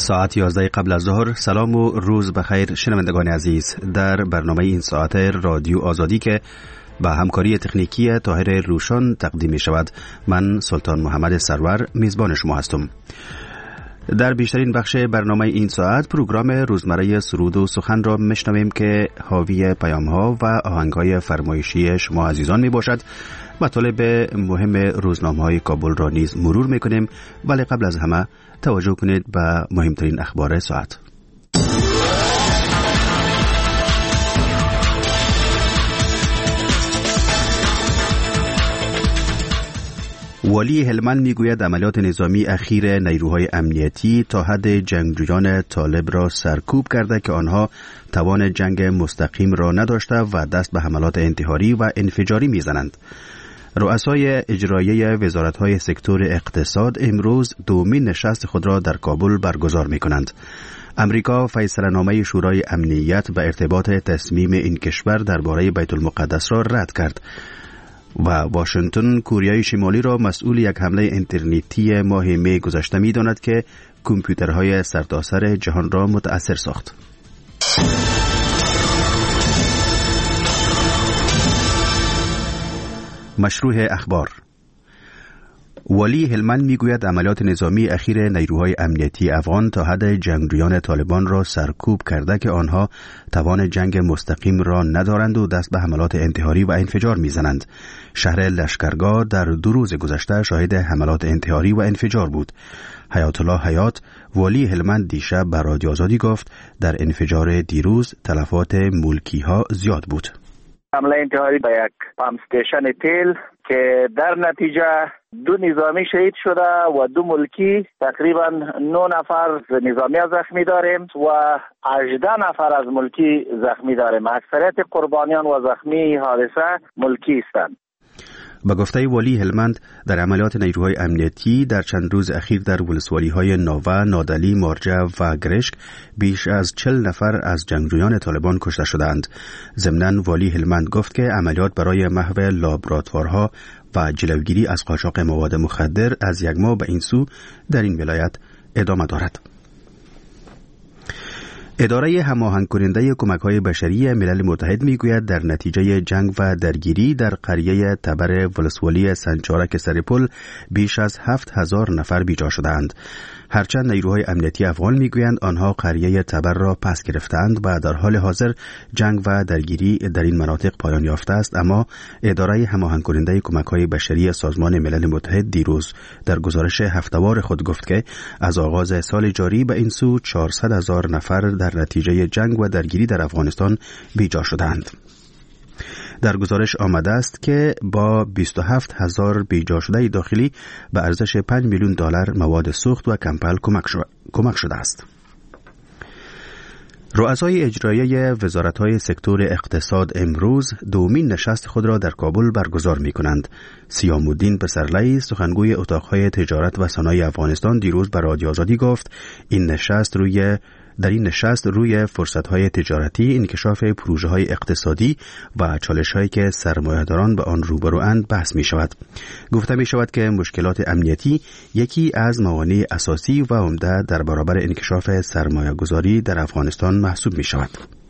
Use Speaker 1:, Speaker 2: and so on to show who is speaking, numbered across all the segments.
Speaker 1: ساعت 11 قبل از ظهر. سلام و روز بخیر شنوندگان عزیز. در برنامه این ساعت رادیو آزادی که با همکاری تکنیکی طاهر روشان تقدیم می شود، من سلطان محمد سرور میزبان شما هستم. در بیشترین بخش برنامه این ساعت پروگرام روزمره سرود و سخن را میشنویم که حاوی پیام‌ها و آهنگ‌های فرمایشی شما عزیزان می باشد. مطالب مهم روزنامه‌های کابل را نیز مرور می‌کنیم، ولی قبل از همه توجه کنید به مهمترین اخبار ساعت. والی هلمند میگوید عملیات نظامی اخیر نیروهای امنیتی تا حد جنگجویان طالب را سرکوب کرده که آنها توان جنگ مستقیم را نداشته و دست به حملات انتحاری و انفجاری میزنند. رؤسای اجرایی وزارت‌های سکتور اقتصاد امروز دومین نشست خود را در کابل برگزار می‌کنند. امریکا فیصله‌نامه شورای امنیت به ارتباط تصمیم این کشور درباره بیت المقدس را رد کرد و واشنگتن کوریای شمالی را مسئول یک حمله اینترنتی ماه می گذشته می‌داند که کامپیوترهای سرتاسر جهان را متأثر ساخت. مشروع اخبار. والی هلمند میگوید عملیات نظامی اخیر نیروهای امنیتی افغان تا حد جنگجویان طالبان را سرکوب کرده که آنها توان جنگ مستقیم را ندارند و دست به حملات انتحاری و انفجار میزنند. شهر لشکرگاه در 2 روز گذشته شاهد حملات انتحاری و انفجار بود. حیات الله حیات، والی هلمند، دیشب به رادیو آزادی گفت در انفجار دیروز تلفات ملکی ها زیاد بود.
Speaker 2: حمله انتحاری به یک پمپ استیشن تیل که در نتیجه 2 نظامی شهید شده و 2 ملکی، تقریبا 9 نفر نظامی زخمی داریم و 18 نفر از ملکی زخمی داریم. اکثریت قربانیان و زخمی حادثه ملکی هستند.
Speaker 1: با گفته والی هلمند، در عملیات نیروهای امنیتی در چند روز اخیر در ولسوالی‌های ناوه، نادلی، مارجه و گرشک بیش از 40 نفر از جنگجویان طالبان کشته شدند. ضمناً والی هلمند گفت که عملیات برای محو لابراتوارها و جلوگیری از قاچاق مواد مخدر از یک ماه به این سو در این ولایت ادامه دارد. اداره هماهنگ کننده کمک‌های بشری ملل متحد میگوید در نتیجه جنگ و درگیری در قریه تبر ولسوالی سنچارک سرپل بیش از 7000 نفر بیجا شدند. هرچند نیروهای امنیتی افغان میگویند آنها قریه تبر را پس گرفتند و در حال حاضر جنگ و درگیری در این مناطق پایان یافته است، اما اداره هماهنگ کننده کمک‌های بشری سازمان ملل متحد دیروز در گزارش هفته‌وار خود گفت که از آغاز سال جاری به این سو 400,000 نفر در نتیجه جنگ و درگیری در افغانستان بیجا شدند. در گزارش آمده است که با 27,000 بیجا شده داخلی به ارزش $5 میلیون مواد سوخت و کمپل کمک شده است. رؤسای اجرایی وزارت‌های سکتور اقتصاد امروز دومین نشست خود را در کابل برگزار می‌کنند. سیام الدین پسرلی، سخنگوی اتاق‌های تجارت و صنایع افغانستان، دیروز به رادیو آزادی گفت در این نشست روی فرصت‌های تجارتی، انکشاف پروژه‌های اقتصادی و چالش‌هایی که سرمایه‌داران به آن روبرواند بحث می‌شود. گفته می‌شود که مشکلات امنیتی یکی از موانع اساسی و عمده در برابر انکشاف سرمایه‌گذاری در افغانستان محسوب می‌شود.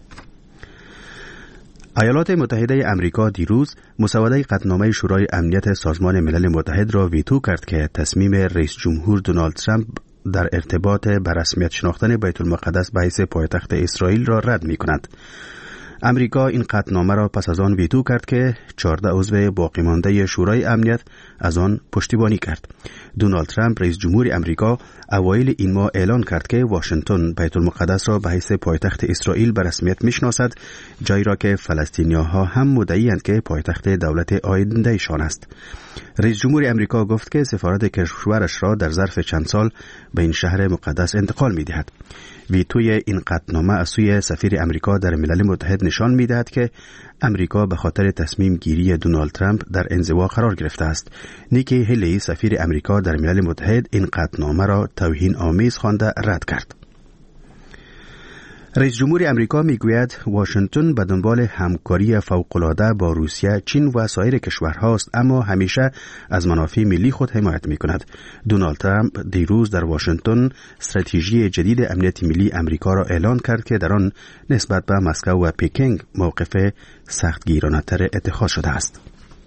Speaker 1: ایالات متحده امریکا دیروز مسوده قطعنامه شورای امنیت سازمان ملل متحد را ویتو کرد که تصمیم رئیس جمهور دونالد ترامپ در ارتباط به رسمیت شناختن بیت المقدس به حیث پایتخت اسرائیل را رد می کند. امریکا این قطعنامه را پس از آن ویتو کرد که 14 عضو باقی مانده شورای امنیت از آن پشتیبانی کرد. دونالد ترامپ رئیس جمهور امریکا اوایل این ماه اعلان کرد که واشنگتن بیت المقدس را به حیث پایتخت اسرائیل به رسمیت میشناسد، جایی را که فلسطینی‌ها هم مدعی‌اند که پایتخت دولت آینده‌شان است. رئیس جمهور امریکا گفت که سفارت کشورش را در ظرف چند سال به این شهر مقدس انتقال می‌دهد. ویتوی این قطعنامه از سوی سفیر امریکا در ملل متحد نشان می‌دهد که امریکا به خاطر تصمیم گیری دونالد ترامپ در انزوا قرار گرفته است. نیکی هلی، سفیر امریکا در ملل متحد، این قطعنامه را توهین آمیز خوانده رد کرد. رئیس جمهور امریکا میگوید واشنگتن به دنبال همکاری فوق‌العاده با روسیه، چین و سایر کشورهاست، اما همیشه از منافع ملی خود حمایت میکند. دونالد ترامپ دیروز در واشنگتن استراتژی جدید امنیت ملی امریکا را اعلان کرد که در آن نسبت به مسکو و پکینگ موقف سختگیرانه‌تر اتخاذ شده است.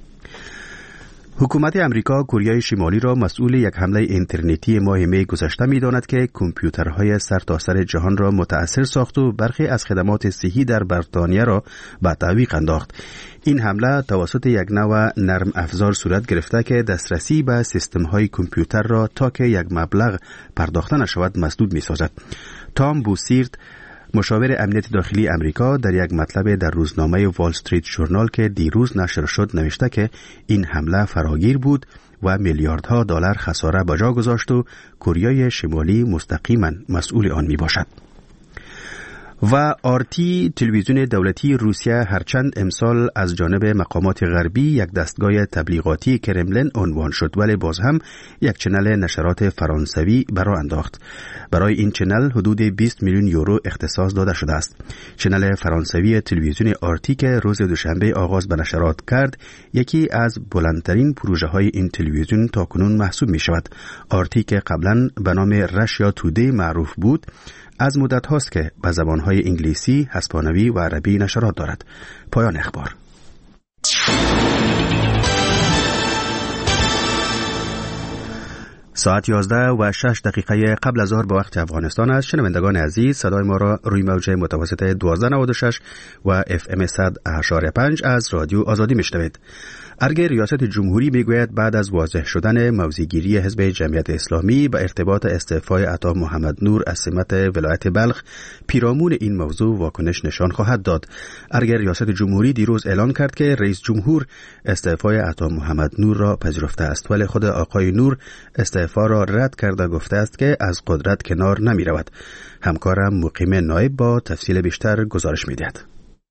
Speaker 1: حکومت امریکا کوریای شمالی را مسئول یک حمله اینترنتی ماه می گذشته می‌داند که کامپیوترهای سرتاسر جهان را متاثر ساخت و برخی از خدمات صحی در بریتانیا را به تعویق انداخت. این حمله توسط یک نوع نرم افزار صورت گرفته که دسترسی به سیستم‌های کامپیوتر را تا که یک مبلغ پرداخته نشود مسدود می‌سازد. تام بوسیرد، مشاور امنیت داخلی امریکا، در یک مطلب در روزنامه وال استریت ژورنال که دیروز نشر شد نوشته که این حمله فراگیر بود و میلیاردها دلار خساره به جا گذاشت و کره شمالی مستقیما مسئول آن می باشد. و آرتی تلویزیون دولتی روسیه هرچند امسال از جانب مقامات غربی یک دستگاه تبلیغاتی کرملین عنوان شد، ولی باز هم یک چنل نشرات فرانسوی برای انداخت. برای این چنل حدود 20 میلیون یورو اختصاص داده شده است. چنل فرانسوی تلویزیون آرتی که روز دوشنبه آغاز به نشرات کرد، یکی از بلندترین پروژه های این تلویزیون تاکنون محسوب می شود. آرتی که قبلا به نام رشیا تودی معروف بود، از مدت هاست که به زبانهای انگلیسی، اسپانوی و عربی نشرات دارد. پایان اخبار. ساعت 11:06 قبل از ظهر به وقت افغانستان است. شنوندگان عزیز، صدای ما را روی موج متوسط 1296 و FM 100.5 از رادیو آزادی میشنوید. ارگ ریاست جمهوری میگوید بعد از واضح شدن موضع‌گیری حزب جمعیت اسلامی به ارتباط استعفای عطا محمد نور از سمت ولایت بلخ، پیرامون این موضوع واکنش نشان خواهد داد. ارگ ریاست جمهوری دیروز اعلان کرد که رئیس جمهور استعفای عطا محمد نور را پذیرفته است، ولی خود آقای نور استعفا را رد کرده گفته است که از قدرت کنار نمی رود. همکارم مقیم نایب با تفصیل بیشتر گزارش می دهد.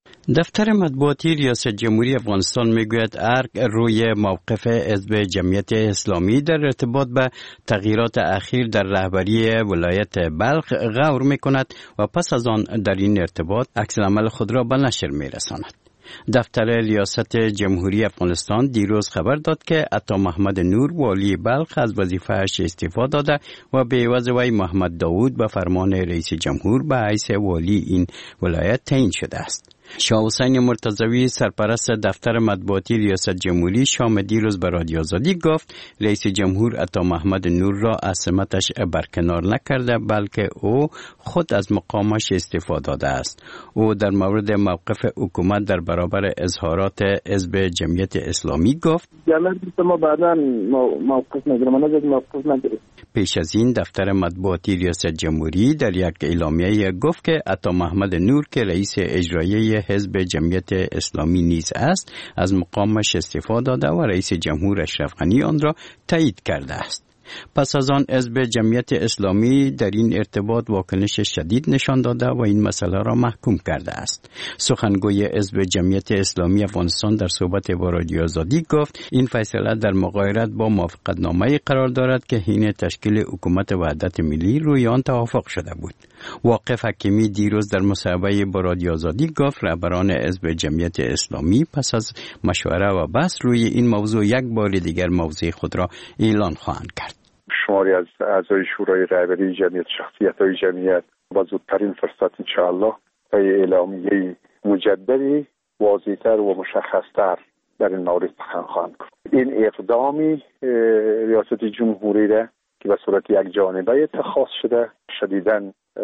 Speaker 3: دفتر مطبوعاتی ریاست جمهوری افغانستان میگوید ارگ روی موقف حزب جمعیت اسلامی در ارتباط به تغییرات اخیر در رهبری ولایت بلخ غور میکند و پس از آن در این ارتباط عکس العمل خود را به نشر میرساند. دفتر ریاست جمهوری افغانستان دیروز خبر داد که عطا محمد نور والی بلخ از وظیفه‌اش استعفا داده و به عوض وی محمد داوود به فرمان رئیس جمهور به حیث والی این ولایت تعیین شده است. شاه حسین مرتضوی سرپرست دفتر مطبوعاتی ریاست جمهوری شام دیروز به رادیو آزادی گفت رئیس جمهور عطا محمد نور را از سمتش برکنار نکرده، بلکه او خود از مقامش استعفا داده است. او در مورد موقف حکومت در برابر اظهارات حزب جمعیت اسلامی گفت
Speaker 4: ما بعداً موقف نگرفتیم.
Speaker 3: پیش از این دفتر مطبوعاتی ریاست جمهوری در یک اعلامیه گفت که عطا محمد نور که رئیس اجرایی حزب جمعیت اسلامی نیز است، از مقامش استعفا داده و رئیس جمهور اشرف غنی آن را تایید کرده است. پس از آن حزب جمعیت اسلامی در این ارتباط واکنش شدید نشان داده و این مسئله را محکوم کرده است. سخنگوی حزب جمعیت اسلامی افغانستان در صحبت با رادیو آزادی گفت این فیصله در مغایرت با موافقتنامه قرار دارد که حین تشکیل حکومت وحدت ملی روی آن توافق شده بود. واقف حکیمی دیروز در مصاحبه با رادیو آزادی گفت رهبران حزب جمعیت اسلامی پس از مشوره و بحث روی این موضوع یک بار دیگر موضع خود را اعلان خواهند کرد.
Speaker 5: شماری از اعضای شورای رهبری جمعیت، شخصیت‌های جمعیت با زودترین فرصت انشاءالله به اعلامیه مجددی واضح‌تر و مشخص‌تر در این مورد سخن خواهند گفت. این اقدامی ریاست جمهوری را که به صورت یک جانبه اتخاذ شده شدیداً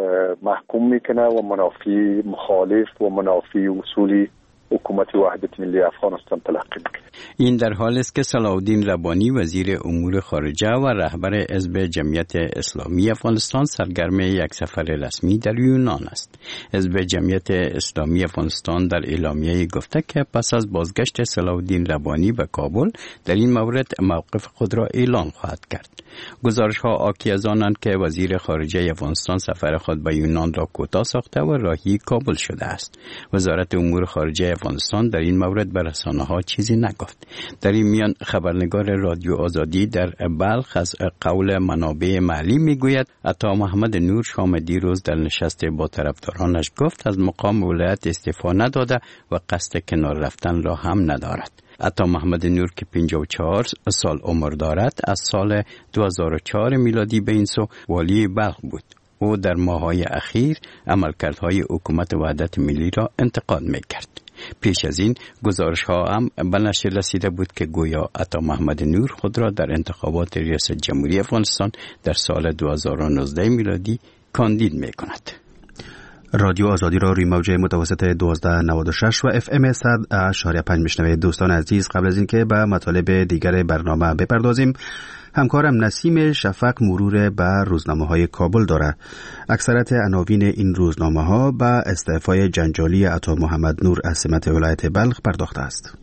Speaker 5: محکوم میکنه و منافی مخالف و منافی اصولی حکومت وحدت ملی افغانستان تلقی میکنه.
Speaker 3: این در حالی است که صلاحالدین ربانی وزیر امور خارجه و رهبر حزب جمعیت اسلامی افغانستان سرگرم یک سفر رسمی در یونان است. حزب جمعیت اسلامی افغانستان در اعلامیه گفته که پس از بازگشت صلاحالدین ربانی به کابل در این مورد موقف خود را اعلان خواهد کرد. گزارش‌ها حاکی از آنند که وزیر خارجه افغانستان سفر خود به یونان را کوتاه ساخته و راهی کابل شده است. وزارت امور خارجه افغانستان در این مورد به رسانه‌ها چیزی نگفت. گفت. در این میان خبرنگار رادیو آزادی در بلخ از قول منابع محلی میگوید عطا محمد نور شام دیروز در نشست با طرفدارانش گفت از مقام ولایت استعفا نداده و قصد کنار رفتن را هم ندارد. عطا محمد نور که 54 سال عمر دارد از سال 2004 میلادی به این سو والی بلخ بود. او در ماه‌های اخیر عملکردهای حکومت وحدت ملی را انتقاد می‌کرد. پیش از این گزارش‌ها هم به نشر رسیده بود که گویا عطا محمد نور خود را در انتخابات ریاست جمهوری افغانستان در سال 2019 میلادی کاندید می‌کند.
Speaker 1: رادیو آزادی را روی موج متوسط 1296 و FM 100.5 میشنوید. دوستان عزیز، قبل از اینکه به مطالب دیگر برنامه بپردازیم، همکارم نسیم شفق مرور به روزنامه‌های کابل داره. اکثریت عناوین این روزنامه‌ها به استعفای جنجالی عطا محمد نور از سمت ولایت بلخ پرداخته است.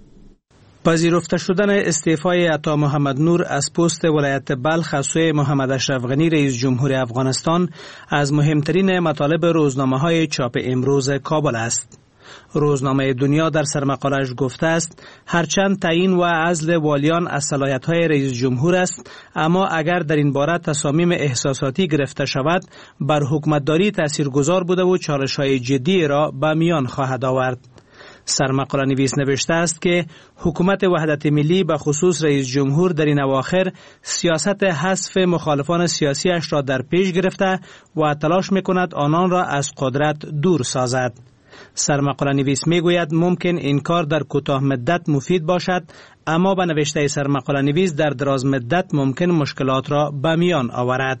Speaker 6: پذیرفته شدن استعفای عطا محمد نور از پست ولایت بلخ از سوی محمد اشرف غنی رئیس جمهور افغانستان از مهمترین مطالب روزنامه‌های چاپ امروز کابل است. روزنامه دنیا در سرمقاله‌اش گفته است هرچند تعیین و عزل والیان از صلاحیت‌های رئیس جمهور است، اما اگر در این باره تصامیم احساساتی گرفته شود بر حکومتداری تاثیرگذار بوده و چالش‌های جدی را به میان خواهد آورد. سرمقاله نویس نوشته است که حکومت وحدت ملی به خصوص رئیس جمهور در این اواخر سیاست حذف مخالفان سیاسیش را در پیش گرفته و تلاش می‌کند آنان را از قدرت دور سازد. سرمقاله نویس میگوید ممکن این کار در کوتاه مدت مفید باشد، اما به نوشته سرمقاله نویس در دراز مدت ممکن مشکلات را به میان آورد.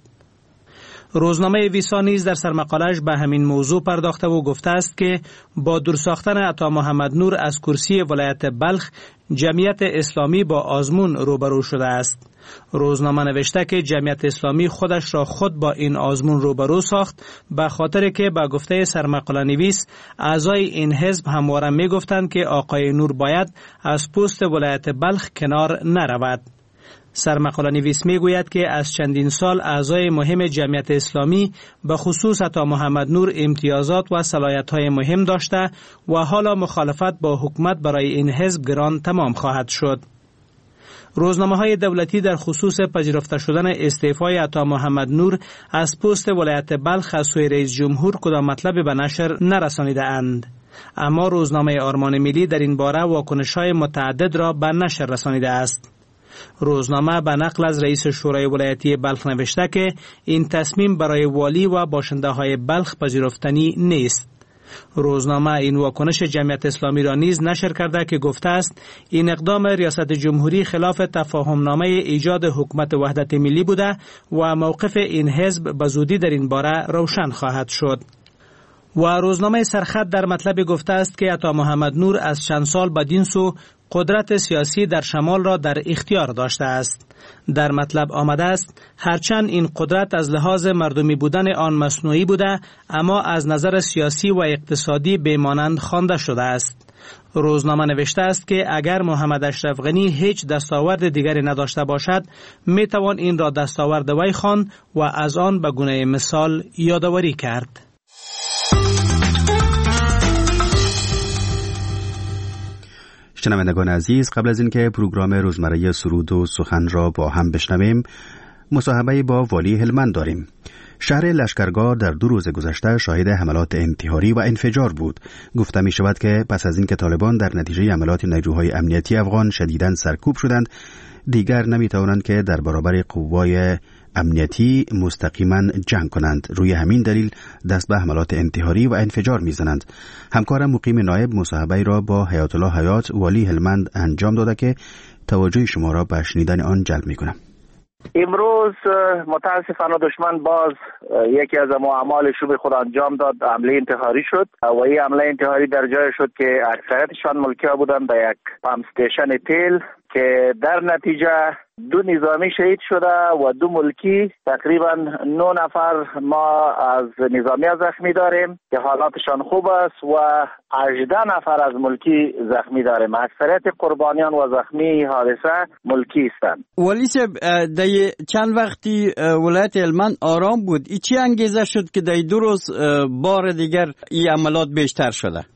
Speaker 6: روزنامه ویسا نیز در سرمقاله‌اش به همین موضوع پرداخته و گفته است که با دور ساختن عطا محمد نور از کرسی ولایت بلخ جمعیت اسلامی با آزمون روبرو شده است. روزنامه نوشته که جمعیت اسلامی خودش را خود با این آزمون روبرو ساخت، به خاطر که به گفته سرمقاله نویس اعضای این حزب همواره می گفتند که آقای نور باید از پست ولایت بلخ کنار نرود. سرمقاله نویس می گوید که از چندین سال اعضای مهم جمعیت اسلامی به خصوص عطا محمد نور امتیازات و صلاحیت‌های مهم داشته و حالا مخالفت با حکومت برای این حزب گران تمام خواهد شد. روزنامه‌های دولتی در خصوص پذیرفته شدن استعفای عطا محمد نور از پست ولایت بلخ از سوی رئیس جمهور کدام مطلب به نشر نرسانیده اند، اما روزنامه آرمان ملی در این باره واکنش‌های متعدد را به نشر رسانیده است. روزنامه به نقل از رئیس شورای ولایتی بلخ نوشته که این تصمیم برای والی و باشنده‌های بلخ پذیرفتنی نیست. روزنامه این واکنش جمعیت اسلامی را نیز نشر کرده که گفته است این اقدام ریاست جمهوری خلاف تفاهمنامه ایجاد حکومت وحدت ملی بوده و موقف این حزب به زودی در این باره روشن خواهد شد. و روزنامه سرخط در مطلب گفته است که عطا محمد نور از چند سال بدین سو قدرت سیاسی در شمال را در اختیار داشته است. در مطلب آمده است هرچند این قدرت از لحاظ مردمی بودن آن مصنوعی بوده، اما از نظر سیاسی و اقتصادی بیمانند خوانده شده است. روزنامه نوشته است که اگر محمد اشرف غنی هیچ دستاورد دیگری نداشته باشد می توان این را دستاورد وی خواند و از آن به گونه مثال یادآوری کرد.
Speaker 1: شنوندگان عزیز، قبل از اینکه پروگرام روزمره سرود و سخن را با هم بشنویم، مصاحبه با والی هلمند داریم. شهر لشکرگاه در 2 روز گذشته شاهد حملات انتحاری و انفجار بود. گفته می شود که پس از اینکه طالبان در نتیجه حملات نیروهای امنیتی افغان شدیداً سرکوب شدند، دیگر نمی توانند که در برابر قوای امنیتی مستقیما جنگ کنند. روی همین دلیل دست به حملات انتحاری و انفجار میزنند. همکارم مقیم نایب مصاحبه را با حیات الله حیات والی هلمند انجام داده که توجه شما را به شنیدن آن جلب میکنم.
Speaker 2: امروز متاسفانه دشمن باز یکی از اعمال شوم خود انجام داد، حمله انتحاری شد و این حمله انتحاری در جای شد که اکثریتشان ملکی‌ها بودند به یک پمپ استیشن تیل که در نتیجه 2 نظامی شهید شده و 2 ملکی، تقریبا 9 نفر ما از نظامی زخمی داریم که حالاتشان خوب است و 18 نفر از ملکی زخمی داریم. اکثریت قربانیان و زخمی حادثه ملکی هستند.
Speaker 3: ولی صاحب، در چند وقتی ولایت هلمند آرام بود، ای چی انگیزه شد که در 2 روز بار دیگر این عملات بیشتر شده؟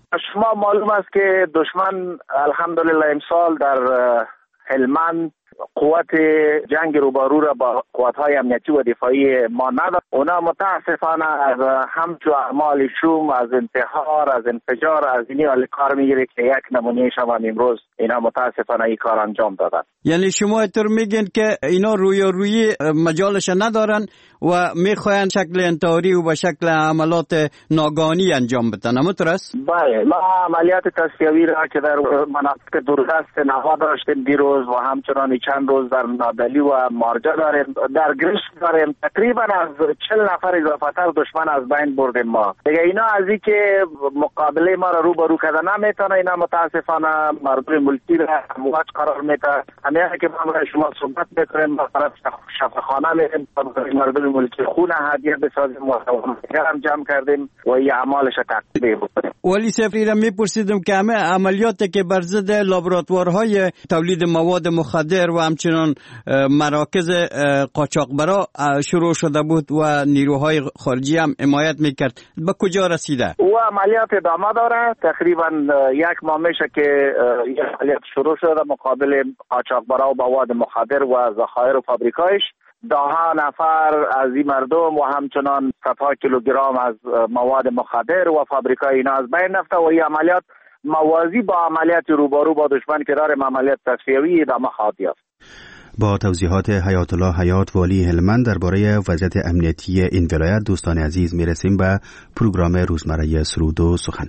Speaker 2: شما معلوم است که دشمن الحمدلله امسال در هلمند قوت جنگ روبرو را با قوت‌های امنیتی و دفاعی ما ندارد. اونا متاسفانه از همچو اعمال شوم، از انتحار، از انفجار، از اینی حال کار میگیره که یک نمونهش هم امروز اینا متاسفانه این کار انجام دادن.
Speaker 3: یعنی شما اینطور میگین که اینا روی مجالش ندارن و میخواین شکل انتحاری و به شکل عملات ناگهانی انجام بدن، همونطور است؟
Speaker 2: بله، ما عملیات تصفیوی را که در مناطق دوردست نوا داشتیم دیروز و همچنان چند روز در نادلی و مارجا داریم، در گرشت داریم. تقریبا از 40 نفر اضافتر دشمن از بین بردیم ما. دیگه اینا از این که مقابله ما را روبرو کردن نمیتونه، اینا متاسفانه مردم ملکی را امواج قرار میده. همین که ما شما صحبت میکنیم با طرف شفاخانه میریم، مردم ملکی خون هدیه بسازیم و هم جمع کردیم و این اعمالش تقدیم بکنیم.
Speaker 3: ولی سفیر میپرسیدم که همه عملیاتی که بر ضد لابراتوارهای تولید مواد مخدر و همچنان مراکز قاچاقبرا شروع شده بود و نیروهای خارجی هم حمایت میکرد، به کجا رسیده؟
Speaker 2: او عملیات ادامه داره. تقریبا یک ماه میشه که این عملیات شروع شده مقابل قاچاقبرا و مواد مخدر و ذخایر و فابریکایش. 10 نفر از این مردم و همچنان صدها کیلوگرم از مواد مخدر و فابریکای اینا از بین رفته و این عملیات موازی با عملیات روبرو با دشمن که داریم عملیات تصفیوی ادامه خواهد یافت.
Speaker 1: با توضیحات حیات الله حیات والی هلمند درباره وضعیت امنیتی این ولایت، دوستان عزیز میرسیم به پروگرام روزمره سرود و سخن.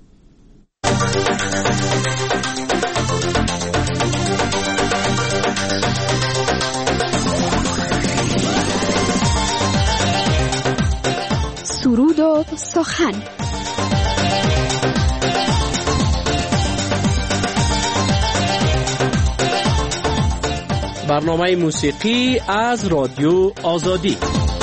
Speaker 7: سرود و سخن.
Speaker 6: برنامه موسیقی از رادیو آزادی.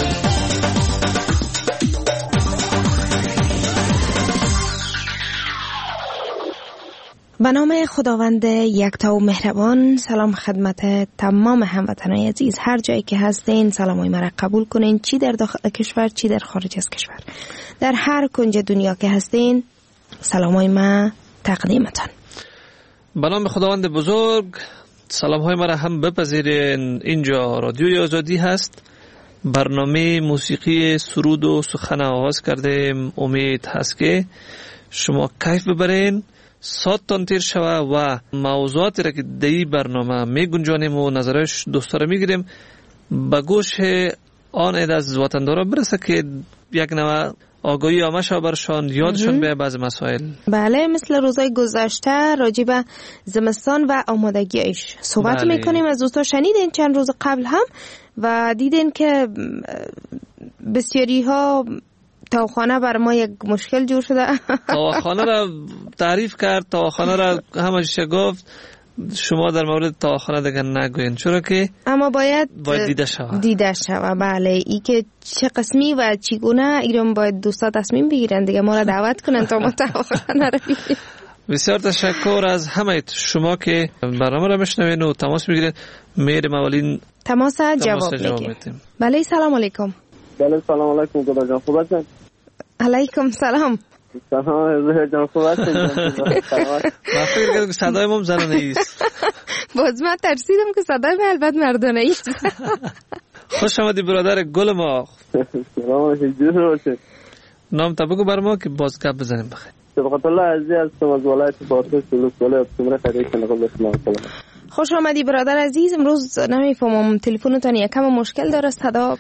Speaker 8: به نام خداوند یکتا و مهربان. سلام خدمت تمام هموطنان عزیز، هر جایی که هستین سلامای مرا قبول کنین، چی در داخل کشور چی در خارج از کشور، در هر کنج دنیا که هستین سلامای ما تقدیمتان.
Speaker 9: به نام خداوند بزرگ، سلام های مرا هم بپذیرین. اینجا رادیوی آزادی هست، برنامه موسیقی سرود و سخن آغاز کردیم. امید هست که شما کیف ببرین، ساعتتان تیر شوه و موضوعاتی را که دی برنامه می گنجانیم و نظرش دوستا را می گیریم به گوش آن عده از وطندارا برسه که یک نوع آگاهی عامه شو برشان، یادشان به بعض مسائل.
Speaker 8: بله، مثل روزای گذشته راجع به زمستان و آمادگیش صحبت میکنیم. از دوستا شنیدین چند روز قبل هم و دیدین که بسیاری ها تاوخانه بر ما یک مشکل جور شده.
Speaker 9: تاوخانه را تعریف کرد، تاوخانه را همش گفت. شما در مورد تاوخانه دیگه نگوین، چرا که
Speaker 8: اما باید دیده شوه. بله، ای که چه قسمی و چگونه ایران باید دوستا تصمیم بگیرن دیگه، ما را دعوت کنن تا ما تاوخانه را ببینیم.
Speaker 9: بسیار تشکر از همه شما که برنامه را میشنوین و تماس میگیرین. میریم اولین
Speaker 8: تماس جواب میدیم. بله، سلام علیکم.
Speaker 4: بله، سلام علیکم. خدا جان خوب هستین؟
Speaker 8: علیکم سلام.
Speaker 4: سلام زهر جان خوب هستین؟
Speaker 9: من فکر کردم که صدای ما زنانه ایست.
Speaker 8: باز من ترسیدم که صدای من البته مردانه ایست.
Speaker 9: خوش آمدی برادر گل ما.
Speaker 4: سلام جور باشه.
Speaker 9: نام تا بگو بر ما که باز گپ بزنیم بخیر.
Speaker 4: سبقت الله عزیز از ولایت بادغیس ولایت سمره خدیجه نقل اسلام.
Speaker 8: خوش آمدی برادر عزیز. امروز نمیفهمم تلفنتون یکم مشکل داره، صدا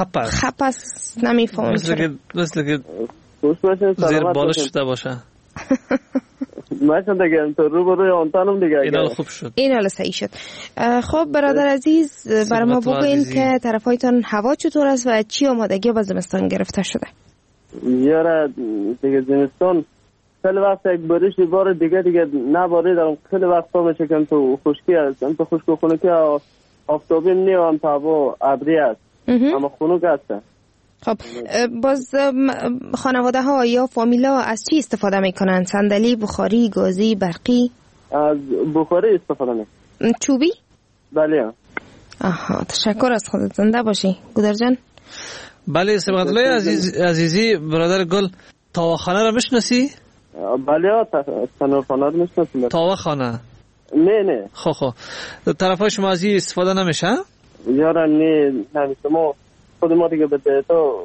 Speaker 8: خپس نمیفهمم.
Speaker 9: مثل که زیر بالش شده باشه.
Speaker 4: مثلا دیگه تو روبروی آنتانم دیگه.
Speaker 9: اینا خوب شد.
Speaker 8: اینا صحیح شد. خب برادر عزیز برای ما بگوین که طرفایتون هوا چطور است و چی آمادگی با زمستان گرفته شده؟
Speaker 4: یاره دیگه زمستان خیلی وقت یک بارش بار دیگه نباریدم. خیلی وقتا میشه که تو خشکی هست، تو خشک و خنکی آفتابی نیام تا هوا ابری است اما خنک است.
Speaker 8: خب باز خانواده ها یا فامیلا از چی استفاده میکنن؟ صندلی، بخاری، گازی، برقی؟
Speaker 4: از بخاری استفاده میکنن.
Speaker 8: چوبی؟
Speaker 4: بله.
Speaker 8: آها، تشکر از خودت. زنده باشی گودر جان.
Speaker 9: بله، سبقت الله عزیزی برادر گل، تاوخانه را میشناسی؟
Speaker 4: بله تنور خانه رو میشناسیم.
Speaker 9: تاوه خانه؟
Speaker 4: نه
Speaker 9: خب طرف های شما از این استفاده نمیشه؟
Speaker 4: یارا نمیشه. ما خود ما دیگه بده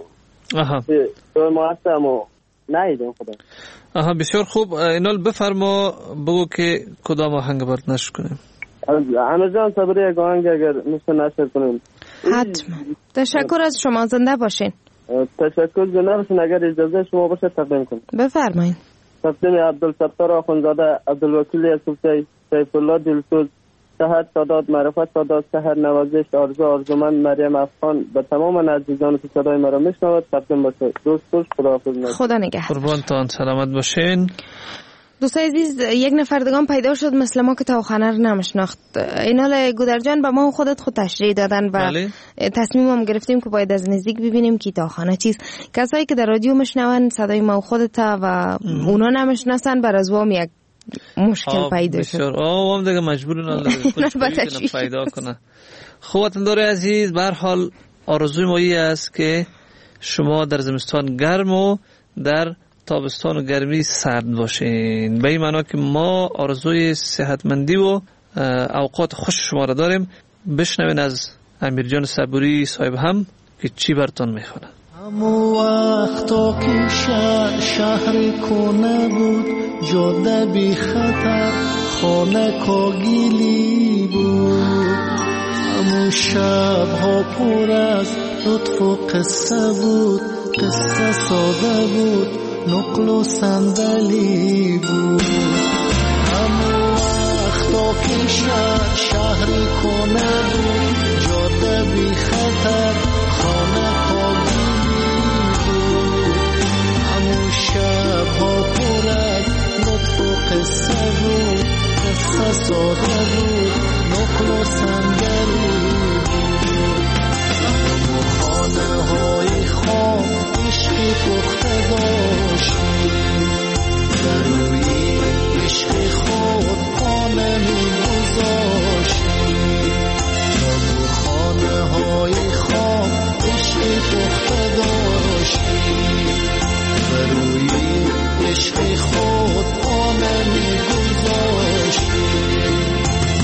Speaker 4: تو ما هستم و نایدیم خدا.
Speaker 9: بسیار خوب. اینال بفرما بگو که کدام آهنگ برات نشر کنیم.
Speaker 4: همه جان صبری یک آهنگ اگر میشه نشر کنیم.
Speaker 8: حتما. تشکر از شما، زنده باشین.
Speaker 4: تشکر زنده باشین. اگر اجازه شما باشه تقدیم کنیم.
Speaker 8: بفرمایید.
Speaker 4: تقدیم عبدالستار آخوندزاده، عبدالوکیل یوسفزی، سیف الله دلسوز، سحر سادات، معرفت سادات، سحر نوازش، آرزومند، مریم افغان و تمام عزیزان که صدای مرا میشنوند تقدیم باشه. دوست خداحافظ.
Speaker 8: خدا نگهدار.
Speaker 9: قربانتان، سلامت باشین.
Speaker 8: دوستای عزیز، یک نفر دیگه پیدا شد مثل ما که تاوخانه رو نمیشناخت. اینال گودرجان به ما و خودت خود تشریح دادن و تصمیمم گرفتیم که باید از نزدیک ببینیم که تاوخانه چیست. کسایی که در رادیو میشنون صدای ما و خودت و اونا نمیشناسن، بر از وام یک مشکل پیدا شد.
Speaker 9: وام دیگه مجبورن پیدا کنه. خواتندار عزیز، به هر حال آرزوی ما این است که شما در زمستان گرم و در تابستان و گرمی سرد باشین. به این معنا که ما آرزوی صحتمندی و اوقات خوش شما را داریم. بشنوین از امیرجان صبوری صاحب هم که چی براتون میخونه.
Speaker 10: همو وقتا که شهر کنه بود، جاده بی خطر، خانه کاگیلی بود. همو شبها پر از لطف و قصه بود، قصه ساده بود، نقل و صندلی بود. همو وقتا که شهر کنه بود، جاده بی خطر، خانه کاگیلی بود. همو شبها پر از لطف و قصه بود، قصه ساده بود، نقل و صندلی بود. همو خانه های خام عشقی پخته داشتیم، در روی عشق خود پانه می گذاشتیم. همو خانه های خام عشقی پخته داشتیم، در روی عشق خود پانه می گذاشتیم.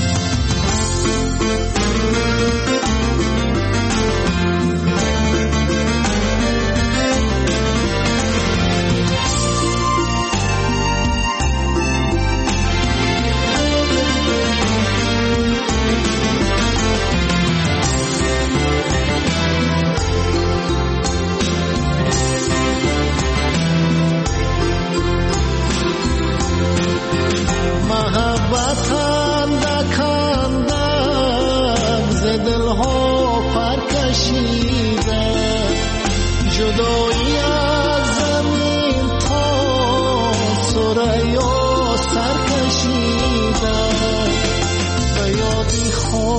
Speaker 10: جدایی از زمین تا ثریا سر کشیدم، به یادی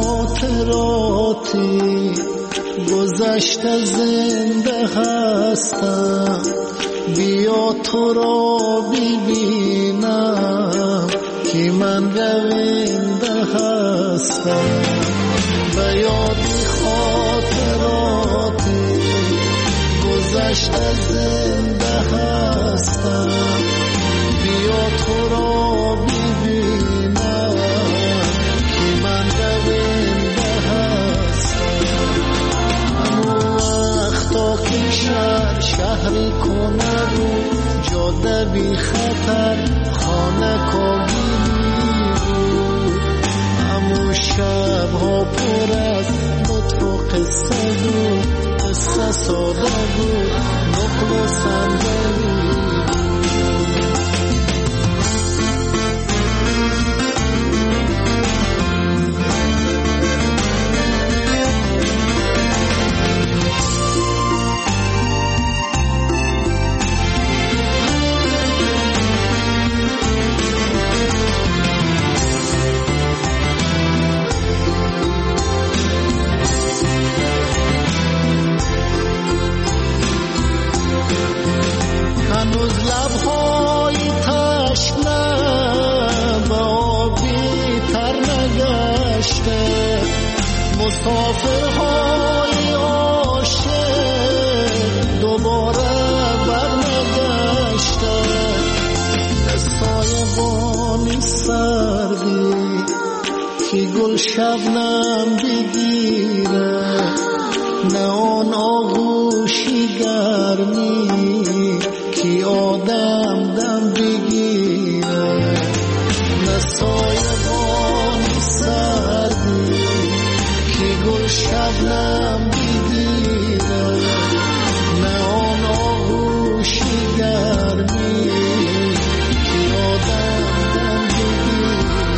Speaker 10: خاطراتی گذشته زنده هستم. بیا تو را ببینم که من رونده هستم، به یادی خاطراتی گذشته زنده هستم. بیا تو را ببینم که من رونده هستم. همو وقتا که شهری کنه بود، جاده بی خطر، خانه کاگیلی بود. همو شبها پر از لطف و قصه بود، قصه ساده بود، نقل و صندلی هنوز لبهای تشنه به آبی تر نگشته، مسافرهای عاشق دوباره برنگشته. هوای سردی که گل شبنم بگیره، نه آن آغوشی گرمی که آدم دم بگیره، نه سایبان سردی که گل شبنم بگیره، نه آن آغوشی گرمی که آدم دم بگیره.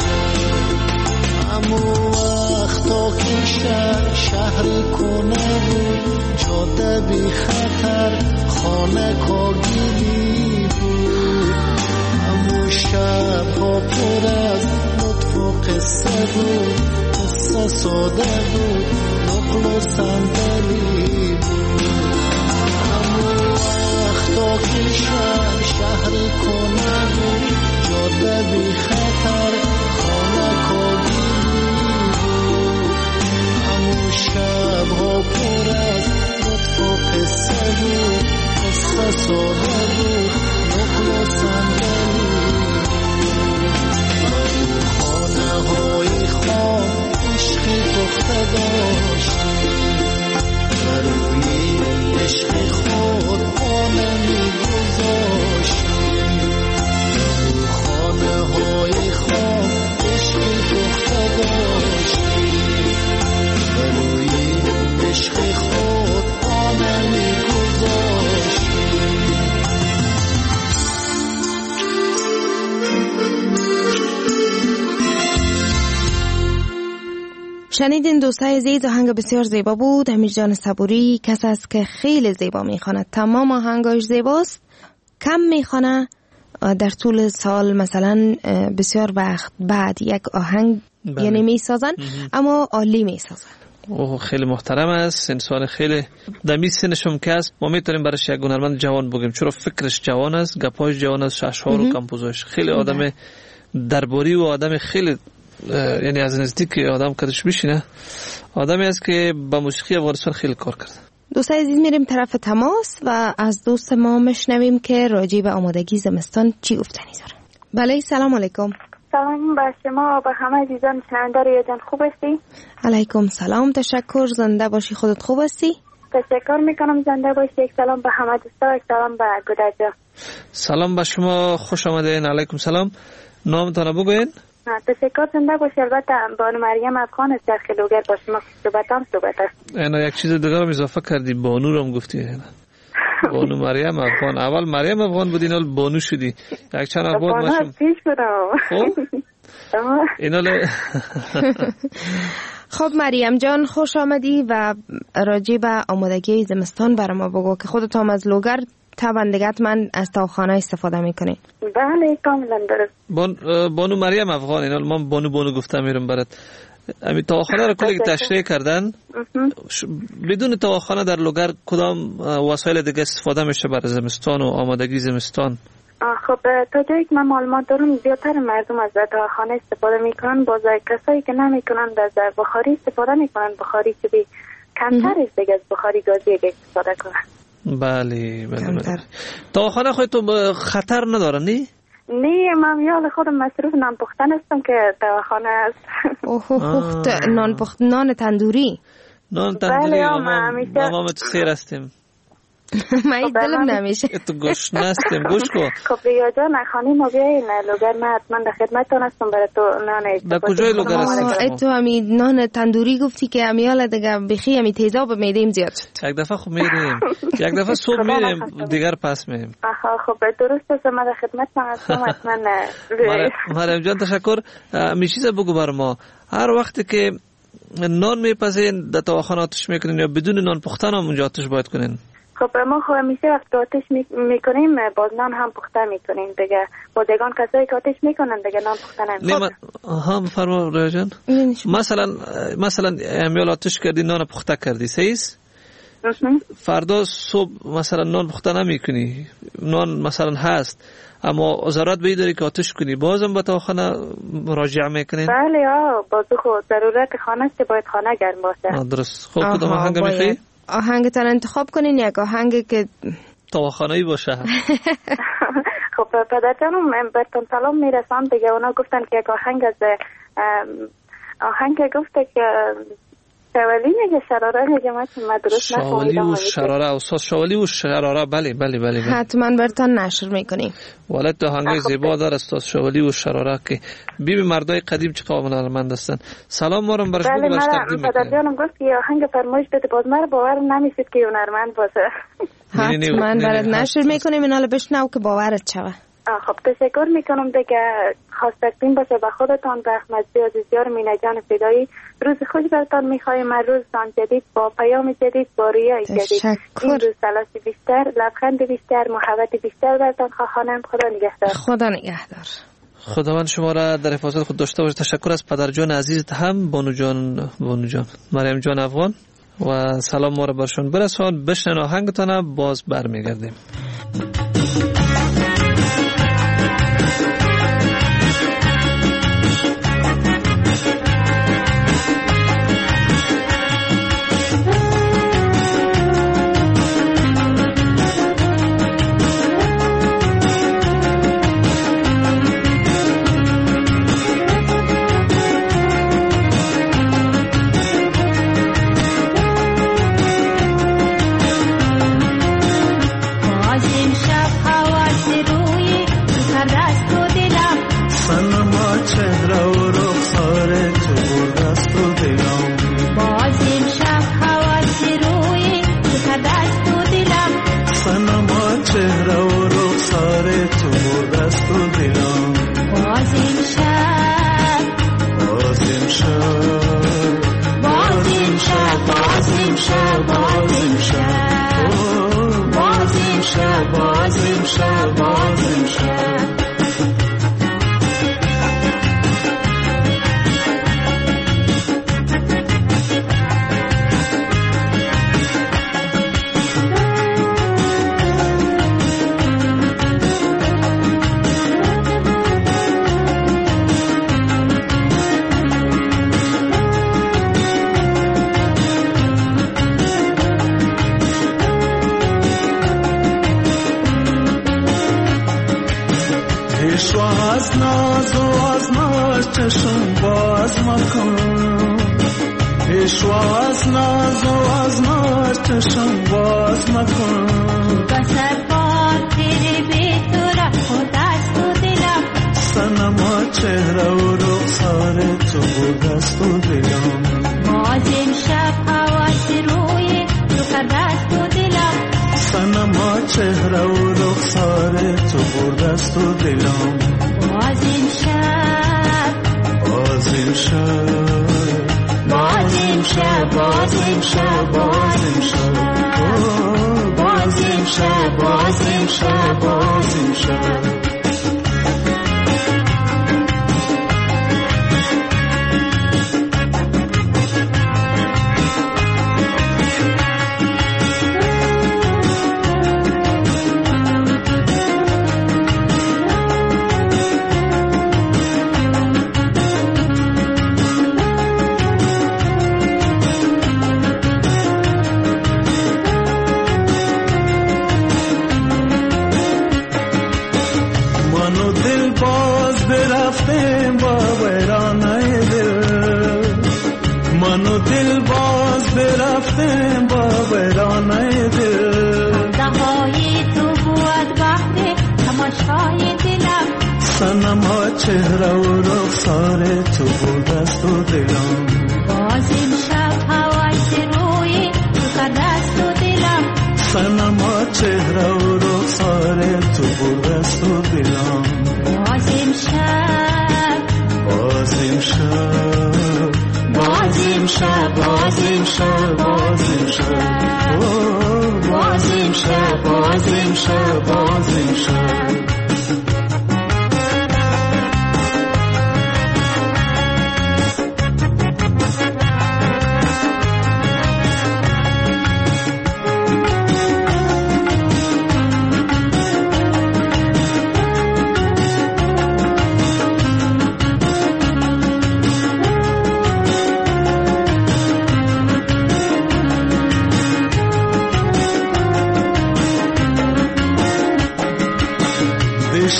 Speaker 10: امو وقتا که شهر کنه بود، جاده بی خطر خانه کاگیری بود، امو شب ها پر از لطف و قصه بود، قصه ساده بود نقل و صندلی بود. امو وقتا که شهر کنه بود، جاده بی خطر خانه کاگیری بود، امو شب ها پر از لطف و قصه بود، قصه ساده بود نقل و صندلی بود. خانه های خام عشقی پخته داشتی، بر روی عشق خود آنه می گذاشتی. خانه های خام عشقی پخته داشتی، بر روی عشق خود آنه می گذاشتی.
Speaker 8: شنیدین دوستای عزیز، آهنگ بسیار زیبا بود. امیر جان صبوری کس است که خیلی زیبا میخواند، تمام آهنگاش زیباست، کم میخوانه در طول سال، مثلا بسیار وقت بعد یک آهنگ یعنی میسازن اما عالی میسازن.
Speaker 9: اوه خیلی محترم است، انسان خیلی دمی سنشم که است، ما میتونیم برش یک هنرمند جوان بگیم، چرا فکرش جوان است، گپاش جوان است، اشعار و کمپوزش خیلی آدم درباری و آدم خیلی یعنی از نزدیک آدم کدش بشینه، آدمی است که با موسیقی افغانستان خیلی کار کرده.
Speaker 8: دوستای عزیز میریم طرف تماس و از دوست ما مشنویم که راجع به آمادگی زمستان چی گفتنی داره. بله سلام علیکم.
Speaker 11: سلام به شما و به همه عزیزان شنونده رادیو جان، خوب هستی؟
Speaker 8: علیکم سلام، تشکر، زنده باشی، خودت خوب هستی؟
Speaker 11: تشکر میکنم، زنده باشی. یک سلام به همه دوستا، یک سلام به گودرجا.
Speaker 9: سلام به شما، خوش آمدین. علیکم سلام، نامتان بگوین؟
Speaker 11: تشکر، زنده باشی. البته بانو مریم افغان است، در خلوگر با شما صحبت است.
Speaker 9: اینا یک چیز دیگه رو اضافه کردی، بانو رو هم گفتی. بانو مریم افغان، اول مریم افغان بودی، اینا بانو شدی. یک چند وقت بعد
Speaker 11: بانو پیش بودم.
Speaker 8: خب مریم جان خوش آمدی و راجع به آمادگی زمستان برای ما بگو که خودت هم از لوگر تابندگت من از تاخانه استفاده میکنی.
Speaker 11: بله کاملا درست.
Speaker 9: بانو مریم افغان، اینا من بانو گفتم میرم برات. امی تاخانه رو کلی تشریح کردن. بدون تاخانه در لوگر کدام وسایل دیگه استفاده میشه برای زمستان و آمادگی زمستان؟
Speaker 11: خب تا جایی که من معلومات دارم زیادتر مردم از تاخانه استفاده میکنن، باز کسایی که نمیکنن از بخاری استفاده میکنن، بخاری که بی کمتر است دیگه از بخاری گازی که استفاده کنن.
Speaker 9: بله. تاخانه خود تو خطر نداره نی؟
Speaker 11: نه، من یاد خودم مصروف نان پختن هستم که تاخانه است.
Speaker 8: نان تندوری.
Speaker 9: نان تندوری ما تو سیر هستیم.
Speaker 8: من دلم نمیشه.
Speaker 9: تو گوش نستیم، گوش کو.
Speaker 11: خب ریا جان خانه ما بیاین لوگر، من حتما در خدمتتون هستم برای تو نان
Speaker 9: در کجای لوگر هستی؟
Speaker 8: تو همین نان تندوری گفتی که امیال دیگه بخی همی تیزاب میدیم زیاد.
Speaker 9: یک دفعه خب میریم، یک دفعه صبح میریم دیگر پس میریم.
Speaker 11: خب درست است، من در خدمتتون هستم حتما.
Speaker 9: مریم جان تشکر. میچیز بگو بر ما، هر وقتی که نان میپزین در تاخانه آتش میکنین یا بدون نان پختن هم اونجا آتش باید کنین؟
Speaker 11: خب ما خب همیشه وقت آتش میکنیم باز نان هم پخته میکنیم دیگه، بازگان کسایی که آتش میکنن دیگه نان پخته نمیکنن.
Speaker 9: ها فرما ریا جان. مثلا امیال آتش کردی نان پخته کردی سیس، فردا صبح مثلا نان پخته نمیکنی، نان مثلا هست اما ضرورت به داری که آتش کنی، بازم به تاخانه مراجعه میکنین؟
Speaker 11: بله باز خود ضرورت خانه است، باید خانه گرم باشه.
Speaker 9: درست. خب کدام آهنگ میخوایی؟
Speaker 8: آهنگتان انتخاب کنین، یک آهنگ که
Speaker 9: تاخانه‌ای باشه.
Speaker 11: خب خب پدر جانم برتون سلام میرسان دیگه. اونا گفتن که یک آهنگ از آهنگ گفته که شوالی میگه شراره میگه من درست نفهمیدم.
Speaker 9: شوالی و شراره استاد شوالی و شراره بله
Speaker 8: حتما برتون نشر میکنیم.
Speaker 9: ولات تو آهنگ زیبا داره استاد شوالی و شراره که بی مردای قدیم چه قابل هنرمند هستن. سلام مارم برش
Speaker 11: بله من پدر جانم گفت که آهنگ فرمایش بده باز من باور نمیشد که هنرمند باشه.
Speaker 8: حتما برات نشر میکنیم اینا رو بشنو که باورت شوه.
Speaker 11: خب تشکر میکنم دیگه. خواست تقدیم باشه به خودتان به احمد عزیزیار مینه جان فدایی. روز خوش برتان میخوایم. روزتان جدید با پیام جدید با رویای جدید. این روز سلاسی بیشتر لبخند بیشتر محبت بیشتر برتان خواهانم. خدا نگهدار.
Speaker 8: خدا نگهدار.
Speaker 9: خداوند شما را در حفاظت خود داشته باشه. تشکر از پدر جان عزیزت هم بانو جان مریم جان افغان و سلام ما را برشون برسان. بشنن آهنگتان باز برمیگردیم.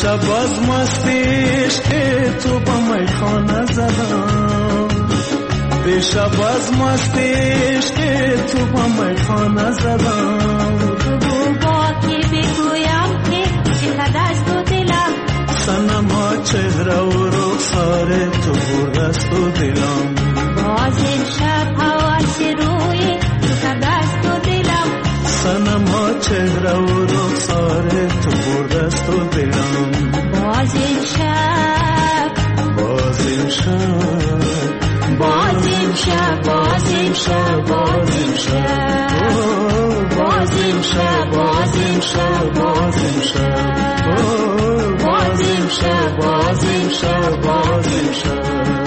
Speaker 10: دیشب از مستی عشق تو با میخانه زدم، دیشب از مستی عشق تو با میخانه زدم.
Speaker 12: با که بگویم که چقدر است و دلم،
Speaker 10: صنما چهره و رخسار تو برده است و دلم.
Speaker 12: باز امشب حواس روی تو کرده است و دلم،
Speaker 10: صنما چهره و رخسار تو برده است و دلم.
Speaker 12: باز امشب،
Speaker 10: باز امشب،
Speaker 12: باز امشب، باز امشب، باز امشب، باز امشب، باز امشب، باز امشب، باز امشب، باز امشب، باز امشب.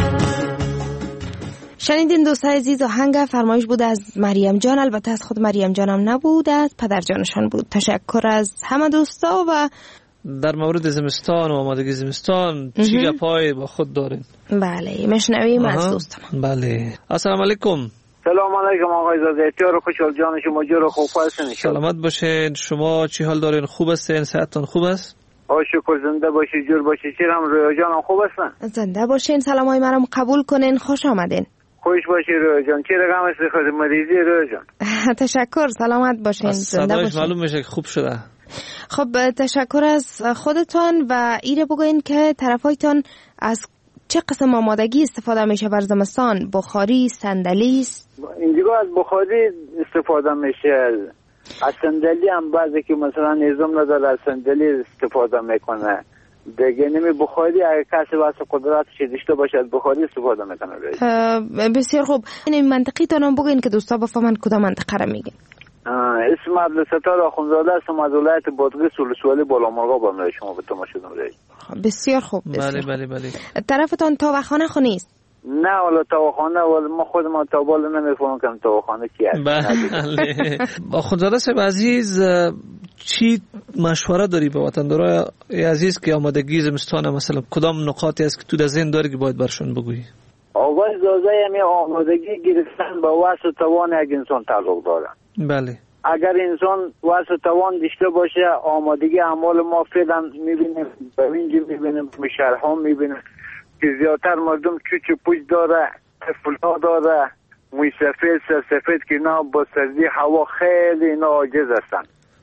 Speaker 8: شنیدین دوستای عزیز، آهنگ فرمایش بود از مریم جان. البته از خود مریم جانم نبود، از پدر جانشان بود. تشکر از همه دوستا. و
Speaker 9: در مورد زمستان و آمادگی زمستان چی گپای با خود دارین؟
Speaker 8: بله میشنویم از دوستم.
Speaker 9: بله السلام علیکم.
Speaker 13: سلام علیکم آقای زاده، خوشحال جان شما جور خوب هستین؟
Speaker 9: سلامت باشین. شما چی حال دارین؟ خوب هستین؟ صحتتون خوب است؟
Speaker 13: شکر، زنده باشی، جور باشی. چیرم رویا جانم خوب هستن؟
Speaker 8: زنده باشین. سلامای منم قبول کنین. خوش آمدین.
Speaker 13: خوش باشی رویا جان. چی رقم است خود مریضی رویا جان؟
Speaker 8: تشکر، سلامت باشین. زنده باشین.
Speaker 9: معلوم میشه که خوب شده.
Speaker 8: خب تشکر از خودتان. و ایره بگوین که طرفایتان از چه قسم آمادگی استفاده میشه بر زمستان؟ بخاری، صندلی است؟
Speaker 13: اینجا از بخاری استفاده میشه. از صندلی هم بعضی که مثلا نظام نداره از صندلی استفاده میکنه دیگه. نمی بخاری اگه کسی واسه قدرتش داشته باشه از بخاری استفاده میکنه.
Speaker 8: بسیار خوب. این منطقی تانم بگین که دوستا بفهمن کدام منطقه را میگین.
Speaker 13: اسم عبدالستار آخونزاده هستم از ولایت بادغیس ولسوالی بالامرغاب برای شما به تماشا دارم.
Speaker 8: بسیار خوب.
Speaker 9: بله بله بله.
Speaker 8: طرفتان تاوخانه خونیست؟
Speaker 13: نه والا تاوخانه ولی ما خودمان تاوال نمیفهمم که تاوخانه کی است.
Speaker 9: بله. آخونزاده صاحب عزیز، چی مشوره داری به وطندارای عزیز که آمادگی زمستان مثلا کدام نقاطی است که تو در ذهن داری که باید برشون بگویی؟
Speaker 13: آقای زاده می آمادگی گرفتن به وسع توان یک انسان تعلق داره.
Speaker 9: بله.
Speaker 13: اگر انسان واسه توان داشته باشه آمادگی اعمال ما فعلا میبینیم به اینجا میبینیم به شهرها میبینیم که زیادتر مردم چوچ پوچ داره، طفل‌ها داره، موی سفید که اینا با سردی هوا خیلی اینا عاجز هستن.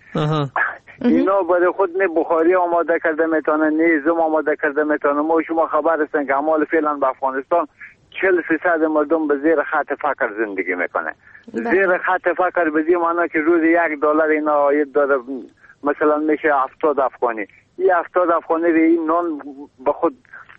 Speaker 13: اینا برای خود نه بخاری آماده کرده میتونه نه زم آماده کرده میتونه. ما شما خبر هستن که اعمال فعلا به افغانستان 40% مردم به زیر خط فقر زندگی میکنه. زیر خط فقر به این معنی که روز $1 اینا عاید داره، مثلا میشه 70 افغانی. این 70 افغانی رو این نان به خود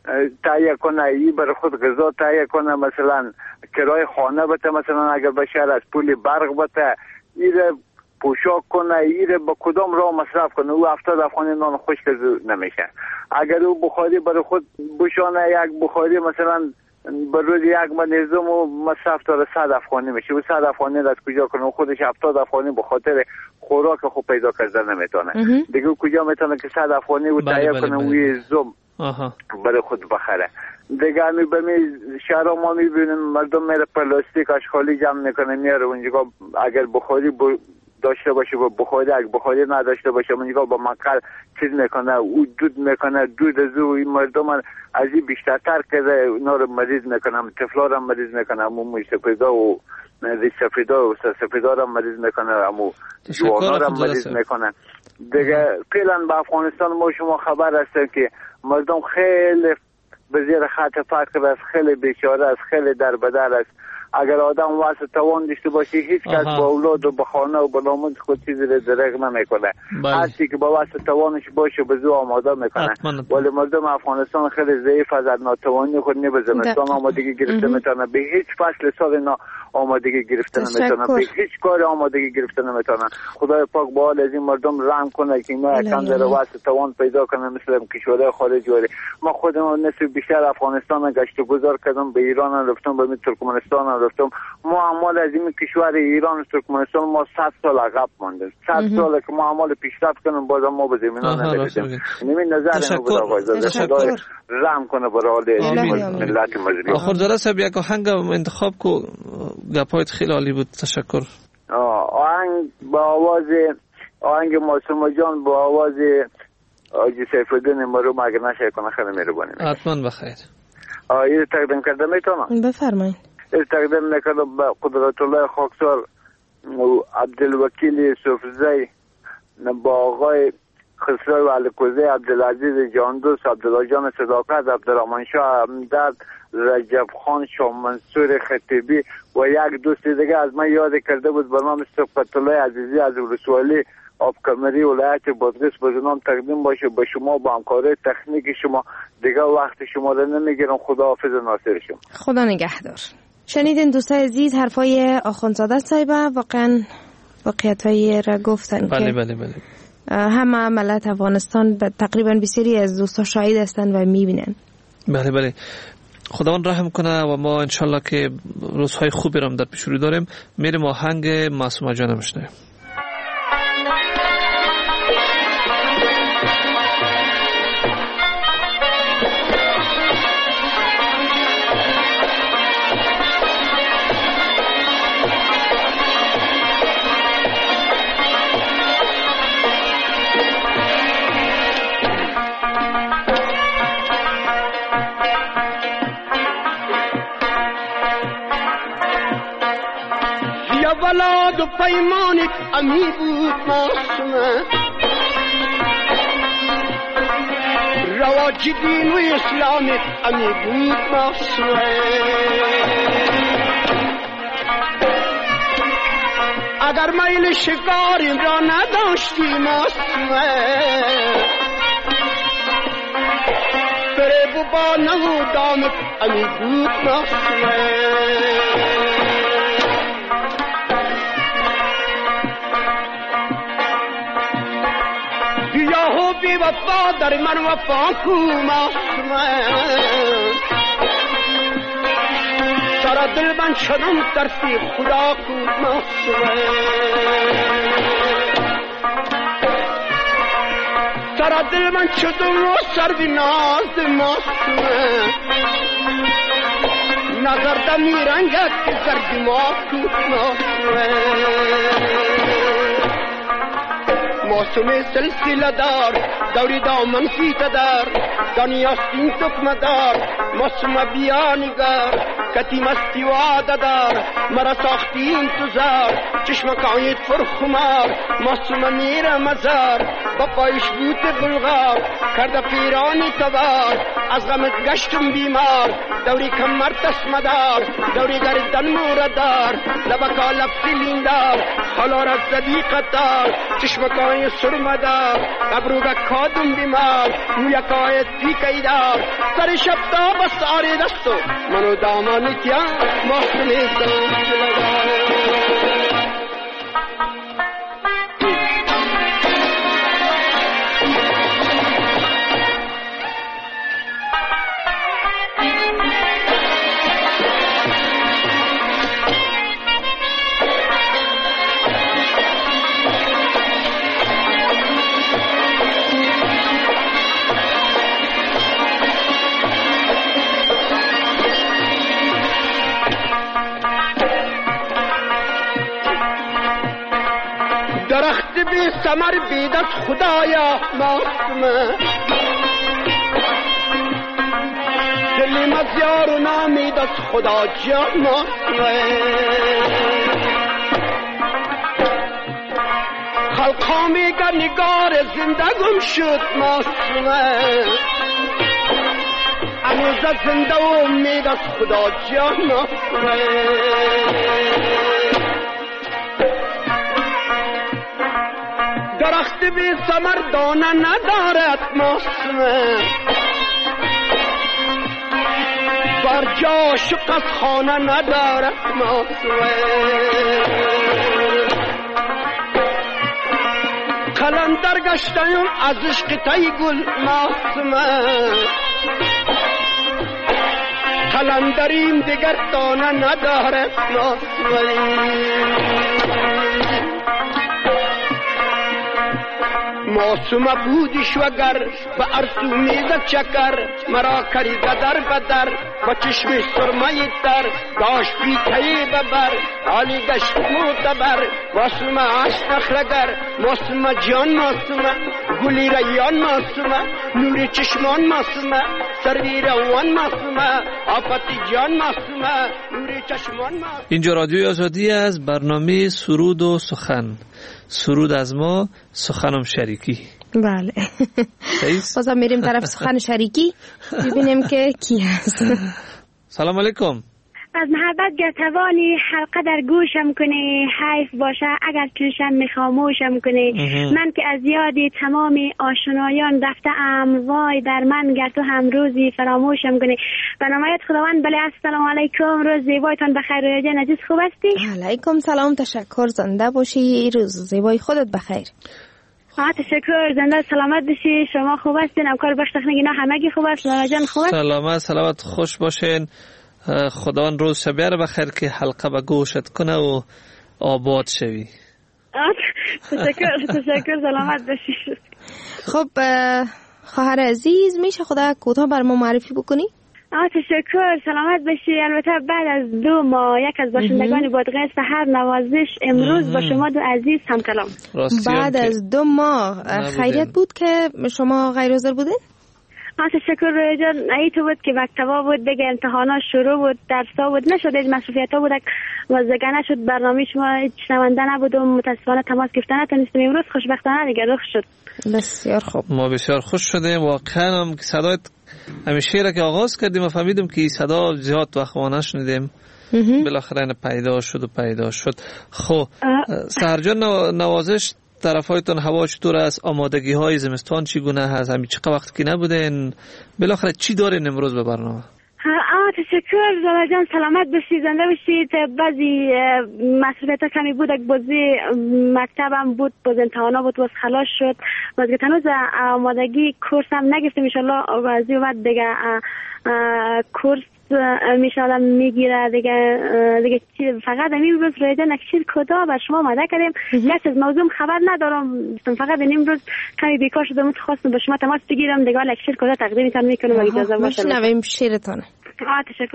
Speaker 13: تهیه کنه، این برای خود غذا تهیه کنه، مثلا کرای خانه بده، مثلا اگر به شهر از پول برق بده، این پوشاک کنه، این به کدام راه مصرف کنه. او 70 افغانی نان خشک نمیشه. اگر او بخاری برای خود بشانه، یک بخاری مثلا بر روز یک منظم و مصرف داره 100 افغانی میشه. و 100 افغانی از کجا کنه؟ خودش 70 افغانی به خاطر خوراک خوب پیدا کرده نمیتونه. دیگه کجا میتونه که 100 افغانی و تهیه کنه و زم برای خود بخره؟ دیگه همی به شهرها ما میبینیم مردم میره پلاستیک اشغالی جمع میکنه میاره اونجا. اگر بخاری داشته باشه با بخاری، اگه بخاری نداشته باشه اونجا با مقل چیز میکنه، او دود میکنه، دود از او این مردم از این بیشترتر کرده اونا رو مریض میکنه، طفلا رو مریض میکنه، امو موی سفیدا و ریش سفیدا و سفیدا رو مریض میکنه، امو جوانا رو مریض میکنه. دیگه فعلا به افغانستان ما شما خبر هستن که مردم خیلی به زیر خط فقر است، خیلی بیچاره است، خیلی در بدر است. اگر آدم واسه توان داشته باشه هیچ کس با اولاد و با خانه و با ناموس خود چیزی رو درک نمیکنه. هرچی که با واسه توانش باشه به زو آماده میکنه. ولی مردم افغانستان خیلی ضعیف از ناتوانی خود نه به زمستان آمادگی گرفته میتونه، به هیچ فصل سال اینا آمادگی گرفته نمیتونه، به هیچ کار آمادگی گرفته نمیتونه. خدای پاک با حال از این مردم رحم کنه که اینا کم در واسه توان پیدا کنه مثل کشورهای خارج ولی ما خودمون نصف بیشتر افغانستان گشت و گذار کردم، به ایران رفتم، به ترکمنستان رفتم. ما اعمال از این کشور ایران و ترکمنستان ما 100 سال عقب ماندیم. 100 ساله که ما اعمال پیشرفت کنیم بازم ما به زمینان نرسیدیم. نمی نظر اینو بود آقای زاده، خدای رحم کنه برای ملت مظلوم.
Speaker 9: آخوندزاده صاحب یک آهنگ انتخاب کو، گپایت خیلی عالی بود. تشکر.
Speaker 13: آهنگ با آواز آهنگ معصومه جان با آواز آجی سیف الدین مرحوم اگر نشه کنه خیلی مهربانی.
Speaker 9: حتما بخیر.
Speaker 13: این تقدیم کرده میتونم؟
Speaker 8: بفرمایید.
Speaker 13: این تقدیم میکنم به قدرت الله خاکسار عبدالوکیل یوسفزی، با آقای خسرو علکوزی، عبدالعزیز جاندوست، عبدالله جان صداقت، عبدالرحمن شاه همدرد، رجب خان، شاه منصور خطیبی و یک دوست دیگه از من یاد کرده بود به نام صفت الله عزیزی از ولسوالی آبکمری ولایت بادغیس به نام تقدیم باشه به شما، با همکاری تکنیک شما. دیگه وقت شما رو نمیگیرم. خداحافظ ناصر شما.
Speaker 8: خدا نگهدار. شنیدین دوستای عزیز حرفای آخوندزاده صاحبه، واقعا واقعیتایی را گفتن.
Speaker 9: بله
Speaker 8: که
Speaker 9: بله بله.
Speaker 8: همه ملت افغانستان تقریبا بسیاری از دوستا شاهد هستند و میبینن.
Speaker 9: بله بله. خداوند رحم کنه و ما انشالله که روزهای خوبی را در پیش رو داریم. میریم آهنگ معصومه جان بشنویم.
Speaker 14: ولاد و پیمانت امی بود معصومه، رواج دین و اسلامت امی بود معصومه. اگر میل شکار را نداشتی معصومه، فریب و با نهودانت امی بود معصومه. بی وفا در من وفا کو معصومه، سر دل من شدم ترسی خدا کو معصومه. سر دل من شدم و سر بی ناز معصومه، نظر دمی رنگت که سر دماغ کو معصومه. معصومه سلسله دار دوری دامن فیته دار، دنیا سین تکمه دار، معصومه بیا نگار، کتی مستی وعده دار، مرا ساختی انتظار، چشمکایت فرخمار، معصومه میره مزار، با پایش بوت بلغار، کرده پیرانی تبار، از غمت گشتم بیمار، دوری کمر تسمه دار، دوری گردن موردار، لبکا لب سلیندار، حالا را صدیقت دار، چشمکای سرمه دار، ابروگا کادم بیمار، مویکای تیکی دار، سر شب تا بس آری دستو، منو دامانی کیا معصومه دوست لگا. درخت بی ثمر بیدت خدایا معصومه، دلی مزیار و نامیدت خدا جان معصومه. خلقا میگه نگار زندگم شد معصومه، اموزه زنده و امیدت خدا جان معصومه. درخت بی ثمر دانه ندارد معصومه، بر جا شق از خانه ندارد معصومه. قلندر گشتیم از عشق تی گل معصومه، قلندریم دیگر دانه ندارد معصومه. معصومه بودیش وگر به ارسو میزد چکر، مرا کری قدر بدر با چشم سرمه تر داشت بیتهی ببر حالی گشت معتبر واسم عشق اخرگر واسم جان ماسمه گلی ریان ماسمه نور چشمان ماسمه سروی روان ماسمه آفتی جان ماسمه نور چشمان ماسمه.
Speaker 9: اینجا رادیوی آزادی از برنامه سرود و سخن. سرود از ما، سخنم شریکی.
Speaker 8: بله. بازم میریم طرف سخن شریکی ببینیم که کی هست.
Speaker 9: سلام علیکم.
Speaker 15: از محبت گرتوانی حلقه در گوشم کنی، حیف باشه اگر چشم میخاموشم کنی. من که از یادی تمام آشنایان رفته ام، وای بر من گر تو هم روزی فراموشم کنی. به نامایت خداوند. بله السلام علیکم، روز زیبایتان بخیر. جان عزیز خوب هستی؟
Speaker 8: علیکم سلام، تشکر، زنده باشی، روز زیبای خودت بخیر.
Speaker 15: تشکر، زنده سلامت باشی. شما خوب هستین؟ همکار بخش تکنیکی نه همگی خوب است؟ لالا جان خوب است؟
Speaker 9: سلامت خوش باشین. خداوند روز شبیه رو بخیر که حلقه به گوشت کنه و آباد شوی.
Speaker 15: تشکر سلامت باشی.
Speaker 8: خب خواهر عزیز میشه خدا کوتاه بر ما معرفی بکنی؟
Speaker 15: تشکر سلامت باشی. البته بعد از 2 ماه یک از باشندگان بادغه سحر نوازش امروز با شما دو عزیز هم کلام.
Speaker 8: بعد از 2 ماه خیریت بود که شما غیر حاضر بودین؟
Speaker 15: تشکر جان. ایتو بود که مکتبا بود دیگه، امتحانا شروع بود، درسا بود، نشد هیچ مسئولیت‌ها بود، وزگه نشد، برنامه شما هیچ شنونده نبود و متاسفانه تماس گرفتن نتونستیم. امروز خوشبختانه دیگه رخ شد.
Speaker 8: بسیار خوب.
Speaker 9: ما بسیار خوش شدیم. واقعا هم که صدایت همیشه را که آغاز کردیم و فهمیدیم که صدا زیاد وقت ما نشنیدیم، بالاخره پیدا شد. خب سرجان نوازش طرفایتون هوا چطور است؟ آمادگی های زمستان چگونه هست؟ همین چقدر وقت که نبودین بالاخره چی دارین امروز به برنامه؟
Speaker 15: تشکر زالا جان، سلامت باشی، زنده باشید. بعضی مسئولیت‌ها کمی بود، بازی مکتبم بود، باز امتحانا بود، باز خلاص شد، باز که تنوز آمادگی کورس هم نگفتیم. انشالله بازی بعد دیگه کورس میشه آدم میگیره دیگه چی. فقط امروز رویده نکشیر کدا بر شما آماده کردیم. یک از موضوع خبر ندارم، فقط امروز کمی بیکار شدم، خواستم با شما تماس بگیرم دیگه نکشیر کدا تقدیمتان میکنم اگه اجازه باشه.
Speaker 8: نویم شیرتانه.
Speaker 15: تشکر.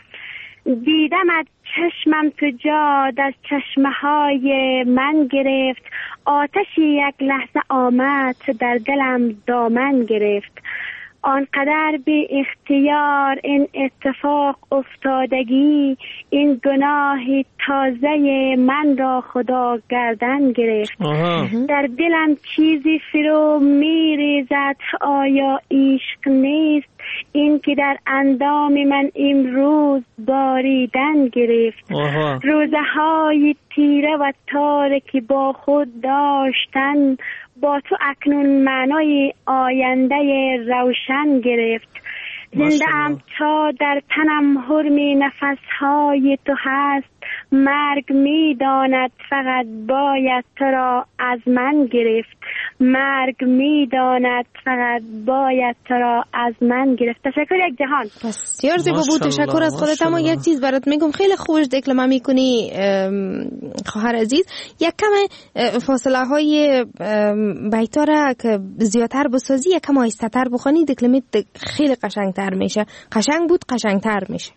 Speaker 15: دیدم از چشمم تو جاد از چشمه های من گرفت، آتشی یک لحظه آمد در دلم دامن گرفت. آنقدر بی اختیار این اتفاق افتادگی، این گناهی تازه من را خدا گردن گرفت. در دلم چیزی فرو میریزد، آیا عشق نیست این که در اندام من امروز باریدن گرفت. روزه های تیره و تارکی با خود داشتن، با تو اکنون معنای آینده روشن گرفت. زنده ام تا در تنم حرم نفسهای تو هست، مرگ میداند فقط باید تو را از من گرفت. مرگ میداند فقط باید تو را از من گرفت. تشکر یک جهان.
Speaker 8: بسیار زیبا بود، تشکر از خودت. اما یک چیز برات میگم، خیلی خوش دکلمه میکنی خواهر عزیز. یک کم فاصله های بیتا را که زیادتر بسازی، یک کم آهسته تر بخونی، دکلمه خیلی قشنگتر میشه. قشنگ بود، قشنگتر میشه.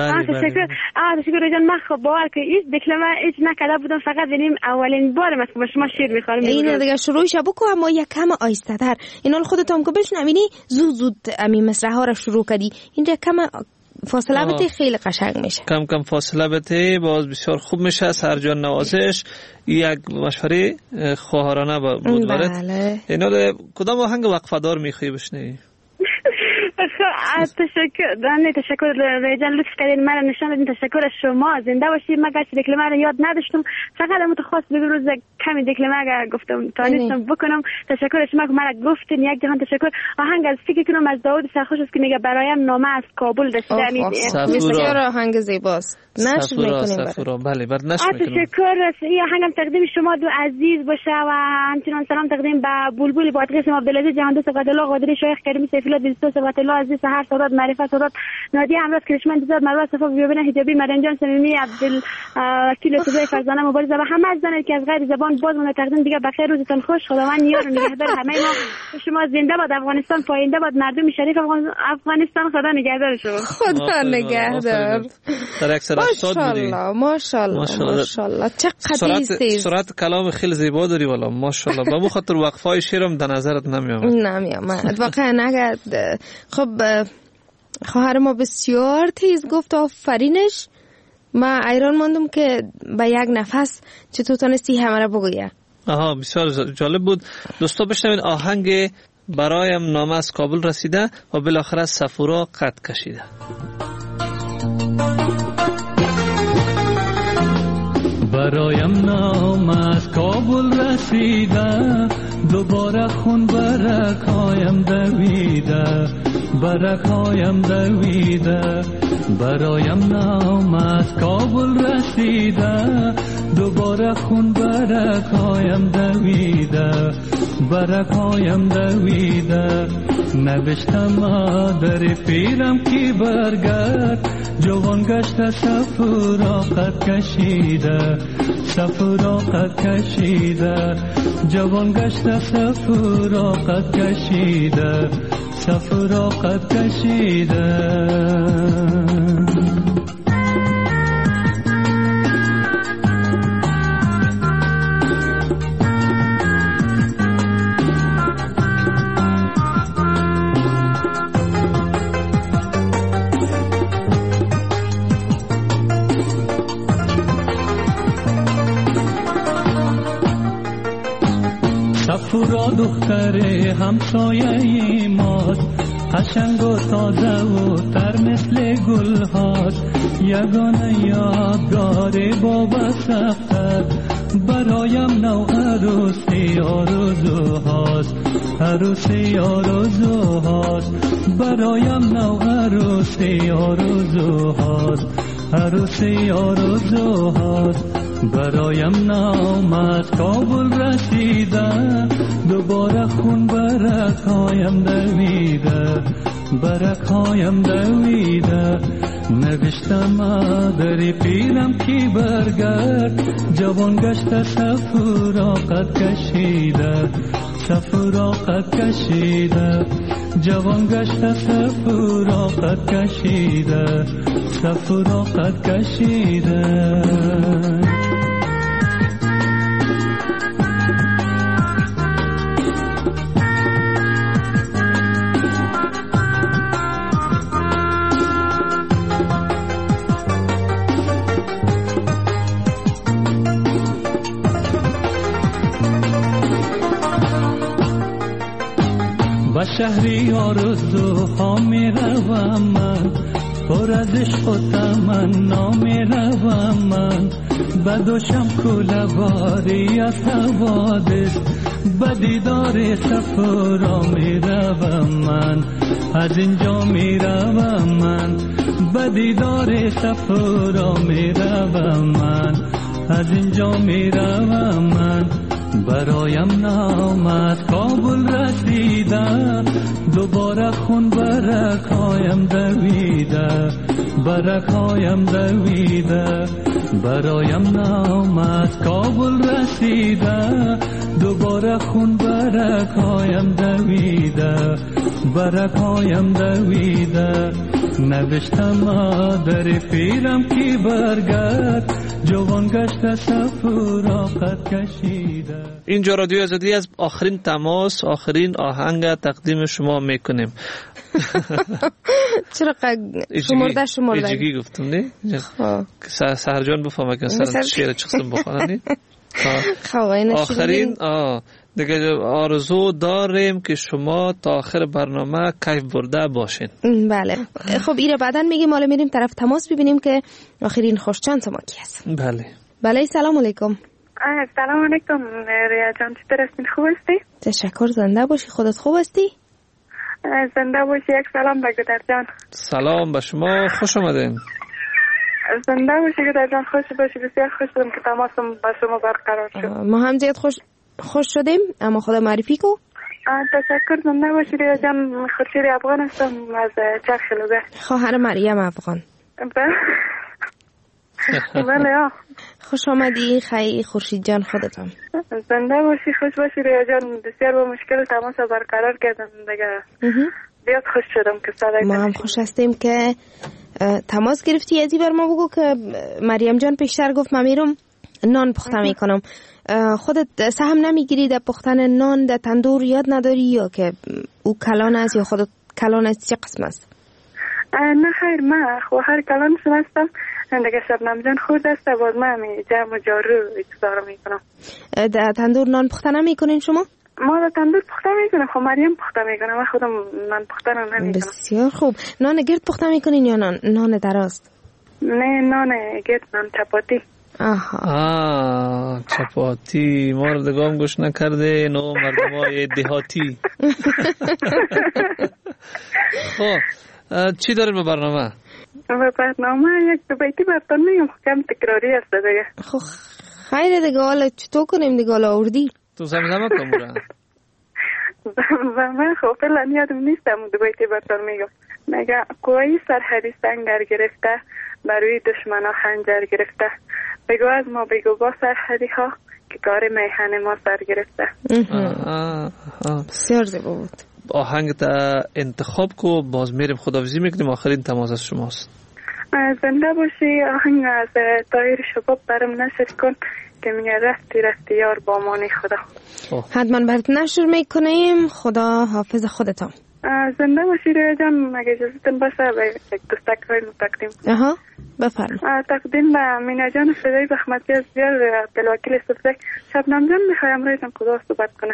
Speaker 15: تشکر جان. من خب باور که این دکلمه هیچ نکرده بودم، فقط ببینیم اولین بارم است که با شما شعر میخوام.
Speaker 8: این دیگه شروعش بکو، اما یک کم آهسته تر. اینا خودت هم که بشنوینی زود امی مصرع ها را شروع کردی. اینجا کم فاصله بده، خیلی قشنگ میشه.
Speaker 9: کم فاصله بده، باز بسیار خوب میشه. سرجان نوازش یک مشوره خواهرانه بود برات. اینا کدام آهنگ وقفه‌دار میخوای بشنوی؟
Speaker 15: تشکر ریجان، لطف کردین مرا نشان دادین. تشکر از شما، زنده باشید. من گاش دکلمه رو یاد نداشتم، فقط متخصص به روز کمی دکلمه گفتم تانستم بکنم. تشکر از شما که مرا گفتین. یک جهان تشکر. آهنگ از فکر کنم از داوود سرخوش است که میگه برایم نامه از کابل رسیده.
Speaker 8: بسیار آهنگ زیباست، نشر میکنیم.
Speaker 9: بله بر نشر میکنیم.
Speaker 15: تشکر. این آهنگم تقدیم شما دو عزیز باشه و همچنان سلام تقدیم به بلبل بادغیس عبدالعزیز جهاندوست قادرالله قادری شیخ کریمی سیفالله دوست عبدالله عزیز، سحر سادات، معرفت سادات، نادیه امروز، کرشمند زاد، مروه صفا، بیابین حجابی، مریم جان صمیمی، عبدل وکیل صدای فرزانه مبارزه و همه عزیزانی که از غیر زبان باز من تقدیم دیگه بخیر، روزتون خوش، خداوند یار و نگهدار همه ما شما. زنده باد افغانستان، پاینده باد مردم شریف افغانستان، خدا نگهدار شما.
Speaker 8: خدا نگهدار.
Speaker 9: در 180 بودی.
Speaker 8: ماشاءالله چقدر تیز.
Speaker 9: سرعت کلام خیلی زیبا داری والا ماشاءالله. به مو خاطر وقفای شعرم در نظرت
Speaker 8: نمیاد. واقعا اگر خب خواهر ما بسیار تیز گفت، آفرینش. من ایران ماندم که به یک نفس چطور تونستی همه را بگویه.
Speaker 9: آها بسیار جالب بود. دوستا بشنوین آهنگ برایم نامه از کابل رسیده و بالاخره صفورا قد کشیده.
Speaker 10: برایم نامه از کابل رسیده، دوباره خون برکایم دویده، برکایم دویده. برایم نامه از کابل رسیده، دوباره خون برکایم دویده، برکایم دویده. نوشتم مادر پیرم کی برگرد، جوان گشته صفورا قد کشیده، صفورا قد کشیده. جوان گشته صفورا قد کشیده، صفورا قد کشیده. صفورا دختر همسایه ماست، قشنگ و تازه و تر مثل گل هاست. یگانه یادگار بابا سفتر، برایم نو عروسی آرزو هاست، عروسی آرزو هاست. برایم نو عروسی آرزو هاست، عروسی آرزو هاست. برایم نام از کابل رسیده، دوباره خون برکایم دویده، برکایم دویده. نوشتم مادر پیرم کی برگرد، جوان گشته صفورا قد کشیده، صفورا قد کشیده. جوان گشته صفورا قد کشیده، صفورا قد کشیده. و شهری آرزوها می روم من، پر از عشق و تمنا می روم من. بدوشم کوله باری از حوادث، به دیدار صفورا می روم من، از اینجا می روم من. به دیدار صفورا می روم من، از اینجا می روم من. برایم نام از کابل رسیده، دوباره خون برکایم دویده، برکایم دویده. برایم نام از کابل رسیده، دوباره خون برکایم دویده، برکایم دویده. نوشتم مادر پیرم کی برگرد، جوان گشته صفورا قد کشیده.
Speaker 9: اینجا رادیو آزادی از آخرین تماس، آخرین آهنگ تقدیم شما میکنیم.
Speaker 8: چرا شمرده
Speaker 9: ایجگی گفتم نه؟ سهر جان بفهمه که سر شعر چقسم بخوانه. آخرین دیگه آرزو داریم که شما تا آخر برنامه کیف برده باشین.
Speaker 8: بله خب ایره بعداً میگیم، حالا میریم طرف تماس ببینیم که آخرین خوشچانس ما کی هست. بله سلام علیکم.
Speaker 11: سلام علیکم ریا جان، چطور هستین؟ خوب هستی؟
Speaker 8: تشکر، زنده باشی. خودت خوب هستی؟
Speaker 11: زنده باشی. یک سلام به گدر جان.
Speaker 9: سلام به شما، خوش آمدین.
Speaker 11: زنده باشی گدر جان، خوش باشی. بسیار خوش شدم که تماسم با شما برقرار شد.
Speaker 8: ما هم زیاد خوش شدیم. اما خدا معرفی کو.
Speaker 11: تشکر. زنده باشی ریا جان. خورشید افغان هستم از چرخ لوگه.
Speaker 8: خواهر مریم افغان.
Speaker 11: بله.
Speaker 8: خوش آمدی خیلی خورشید جان. خودتم
Speaker 11: زنده باشی. خوش باشی ریا جان. بسیار با مشکل تماس برقرار کردم دیگه. بیاد خوش شدم که صدای
Speaker 8: ما هم خوش هستیم که تماس گرفتی. ازی بر ما بگو که مریم جان پیشتر گفت من میرم نان پخته میکنم. خودت سهم نمیگیری در پختن نان در تندور؟ یاد نداری یا که او کلان است یا خودت کلان است؟ چه قسم است؟
Speaker 11: نه خیر، من خواهر کلان هستم. دیگه شبنم جان خود است. باز من جمع و جارو اجزا میکنم.
Speaker 8: در تندور نان پخته نمیکنین شما؟
Speaker 11: ما در تندور پخته میکنم. خب مریم پخته میکنم. من خودم نان پخته نمیکنم.
Speaker 8: بسیار خوب. نان گرد پخته میکنین یا نان دراست؟
Speaker 11: نه نان گرد، نان چپاتی.
Speaker 8: آها
Speaker 9: چپاتی. ما رو دگام گوش نکرده نو مردم های دهاتی. خب چی داریم به برنامه؟
Speaker 11: به برنامه یک دو بیتی براتون میگم. کم تکراری است دیگه.
Speaker 8: خب خیره دیگه. حالا چطور کنیم دیگه؟ حالا آوردی
Speaker 9: تو زمزمه کن برا.
Speaker 11: من خب فعلا یادم نیستم. دو بیتی براتون میگم. میگه کوهی سرحدی سنگر گرفته، بروی دشمنا خنجر گرفته. بگو از ما بگو با سرحدی ها که کار میهن ما سر گرفته.
Speaker 8: بسیار زیبا بود.
Speaker 9: آهنگ تا انتخاب کو. باز میریم خداحافظی میکنیم. آخرین تماس از شماست.
Speaker 11: زنده باشی. آهنگ از طایر شباب برم نشر کن که میگه رفتی یار با مانی خدا.
Speaker 8: حتما برات نشر میکنیم. خدا حافظ خودتم.
Speaker 11: زنده باشی ریا جان. مگه اجازتون باشه یک دوستک های تقدیم.
Speaker 8: بفرم.
Speaker 11: تقدیم به مینا جان فدای بخمتی از بیار عبدالوکیل صفرک. شبنم جان میخوایم رویتون کدا صحبت کنه.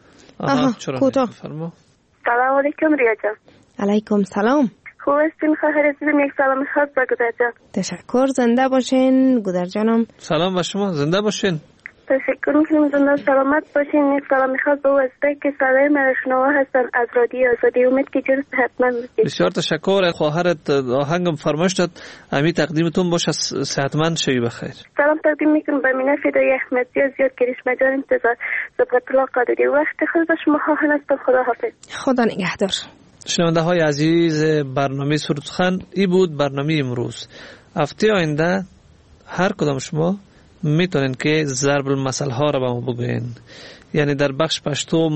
Speaker 8: کوتاه.
Speaker 11: سلام علیکم ریا جان.
Speaker 8: علیکم سلام.
Speaker 11: خوب هستین خواهر عزیزم؟ یک سلام خاص به گودر جان.
Speaker 8: تشکر. زنده باشین گودر جانم.
Speaker 9: سلام به شما. زنده باشین.
Speaker 11: تشکر میکنم. زنده سلامت باشین. یک سلام خاص به واسطه که صدای مرشنوا هستن از رادیو آزادی. امید که جور صحتمند باشین.
Speaker 9: بسیار تشکر. خواهرت آهنگم فرمایش داد امی تقدیمتون باشه. صحتمند شوی بخیر.
Speaker 11: سلام تقدیم میکنم به مینا فدای احمدی از یاد کریشمه جان انتظار صبغت الله قادری. وقت خود به شما خواهان هستم. خدا حافظ.
Speaker 8: خدا نگهدار.
Speaker 9: شنونده های عزیز، برنامه سرودخان ای بود برنامه امروز. هفته آینده هر کدام شما میتونین که ضرب المثل ها را به ما بگوین. یعنی در بخش پشتو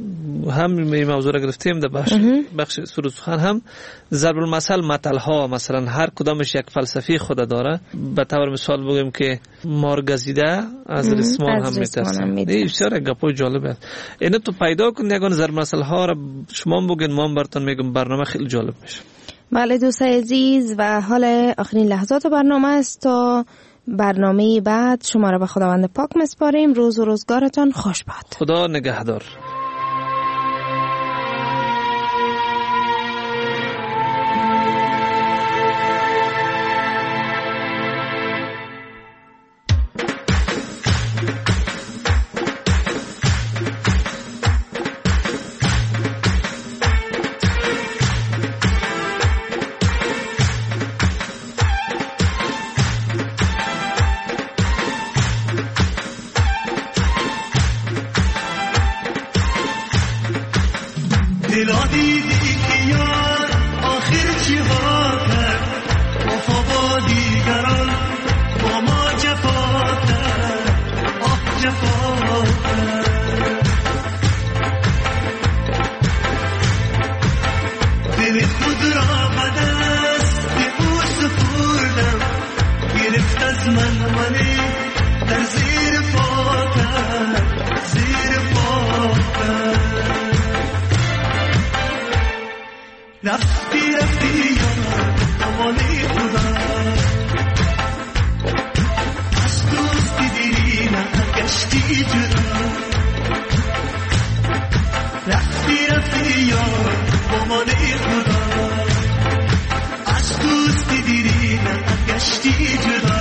Speaker 9: هم این موضوع را گرفتیم. در بخش سرودخان هم ضرب المثل متل ها، مثلا هر کدامش یک فلسفی خود داره. به طور مثال بگیم که مارگزیده از رسمان هم میترسه. این بسیار گپای جالبه. اینو تو پیدا کن یگان ضرب المثل ها را شما بگین، ما براتون میگم. برنامه خیلی جالب میشه.
Speaker 8: بله دوستای عزیز، و حال آخرین لحظات برنامه است. تا برنامه بعد شما را به خداوند پاک مسپاریم. روز و روزگارتان خوش باد.
Speaker 9: خدا نگهدار.
Speaker 10: از دوستی دیری نه گشتی جدا.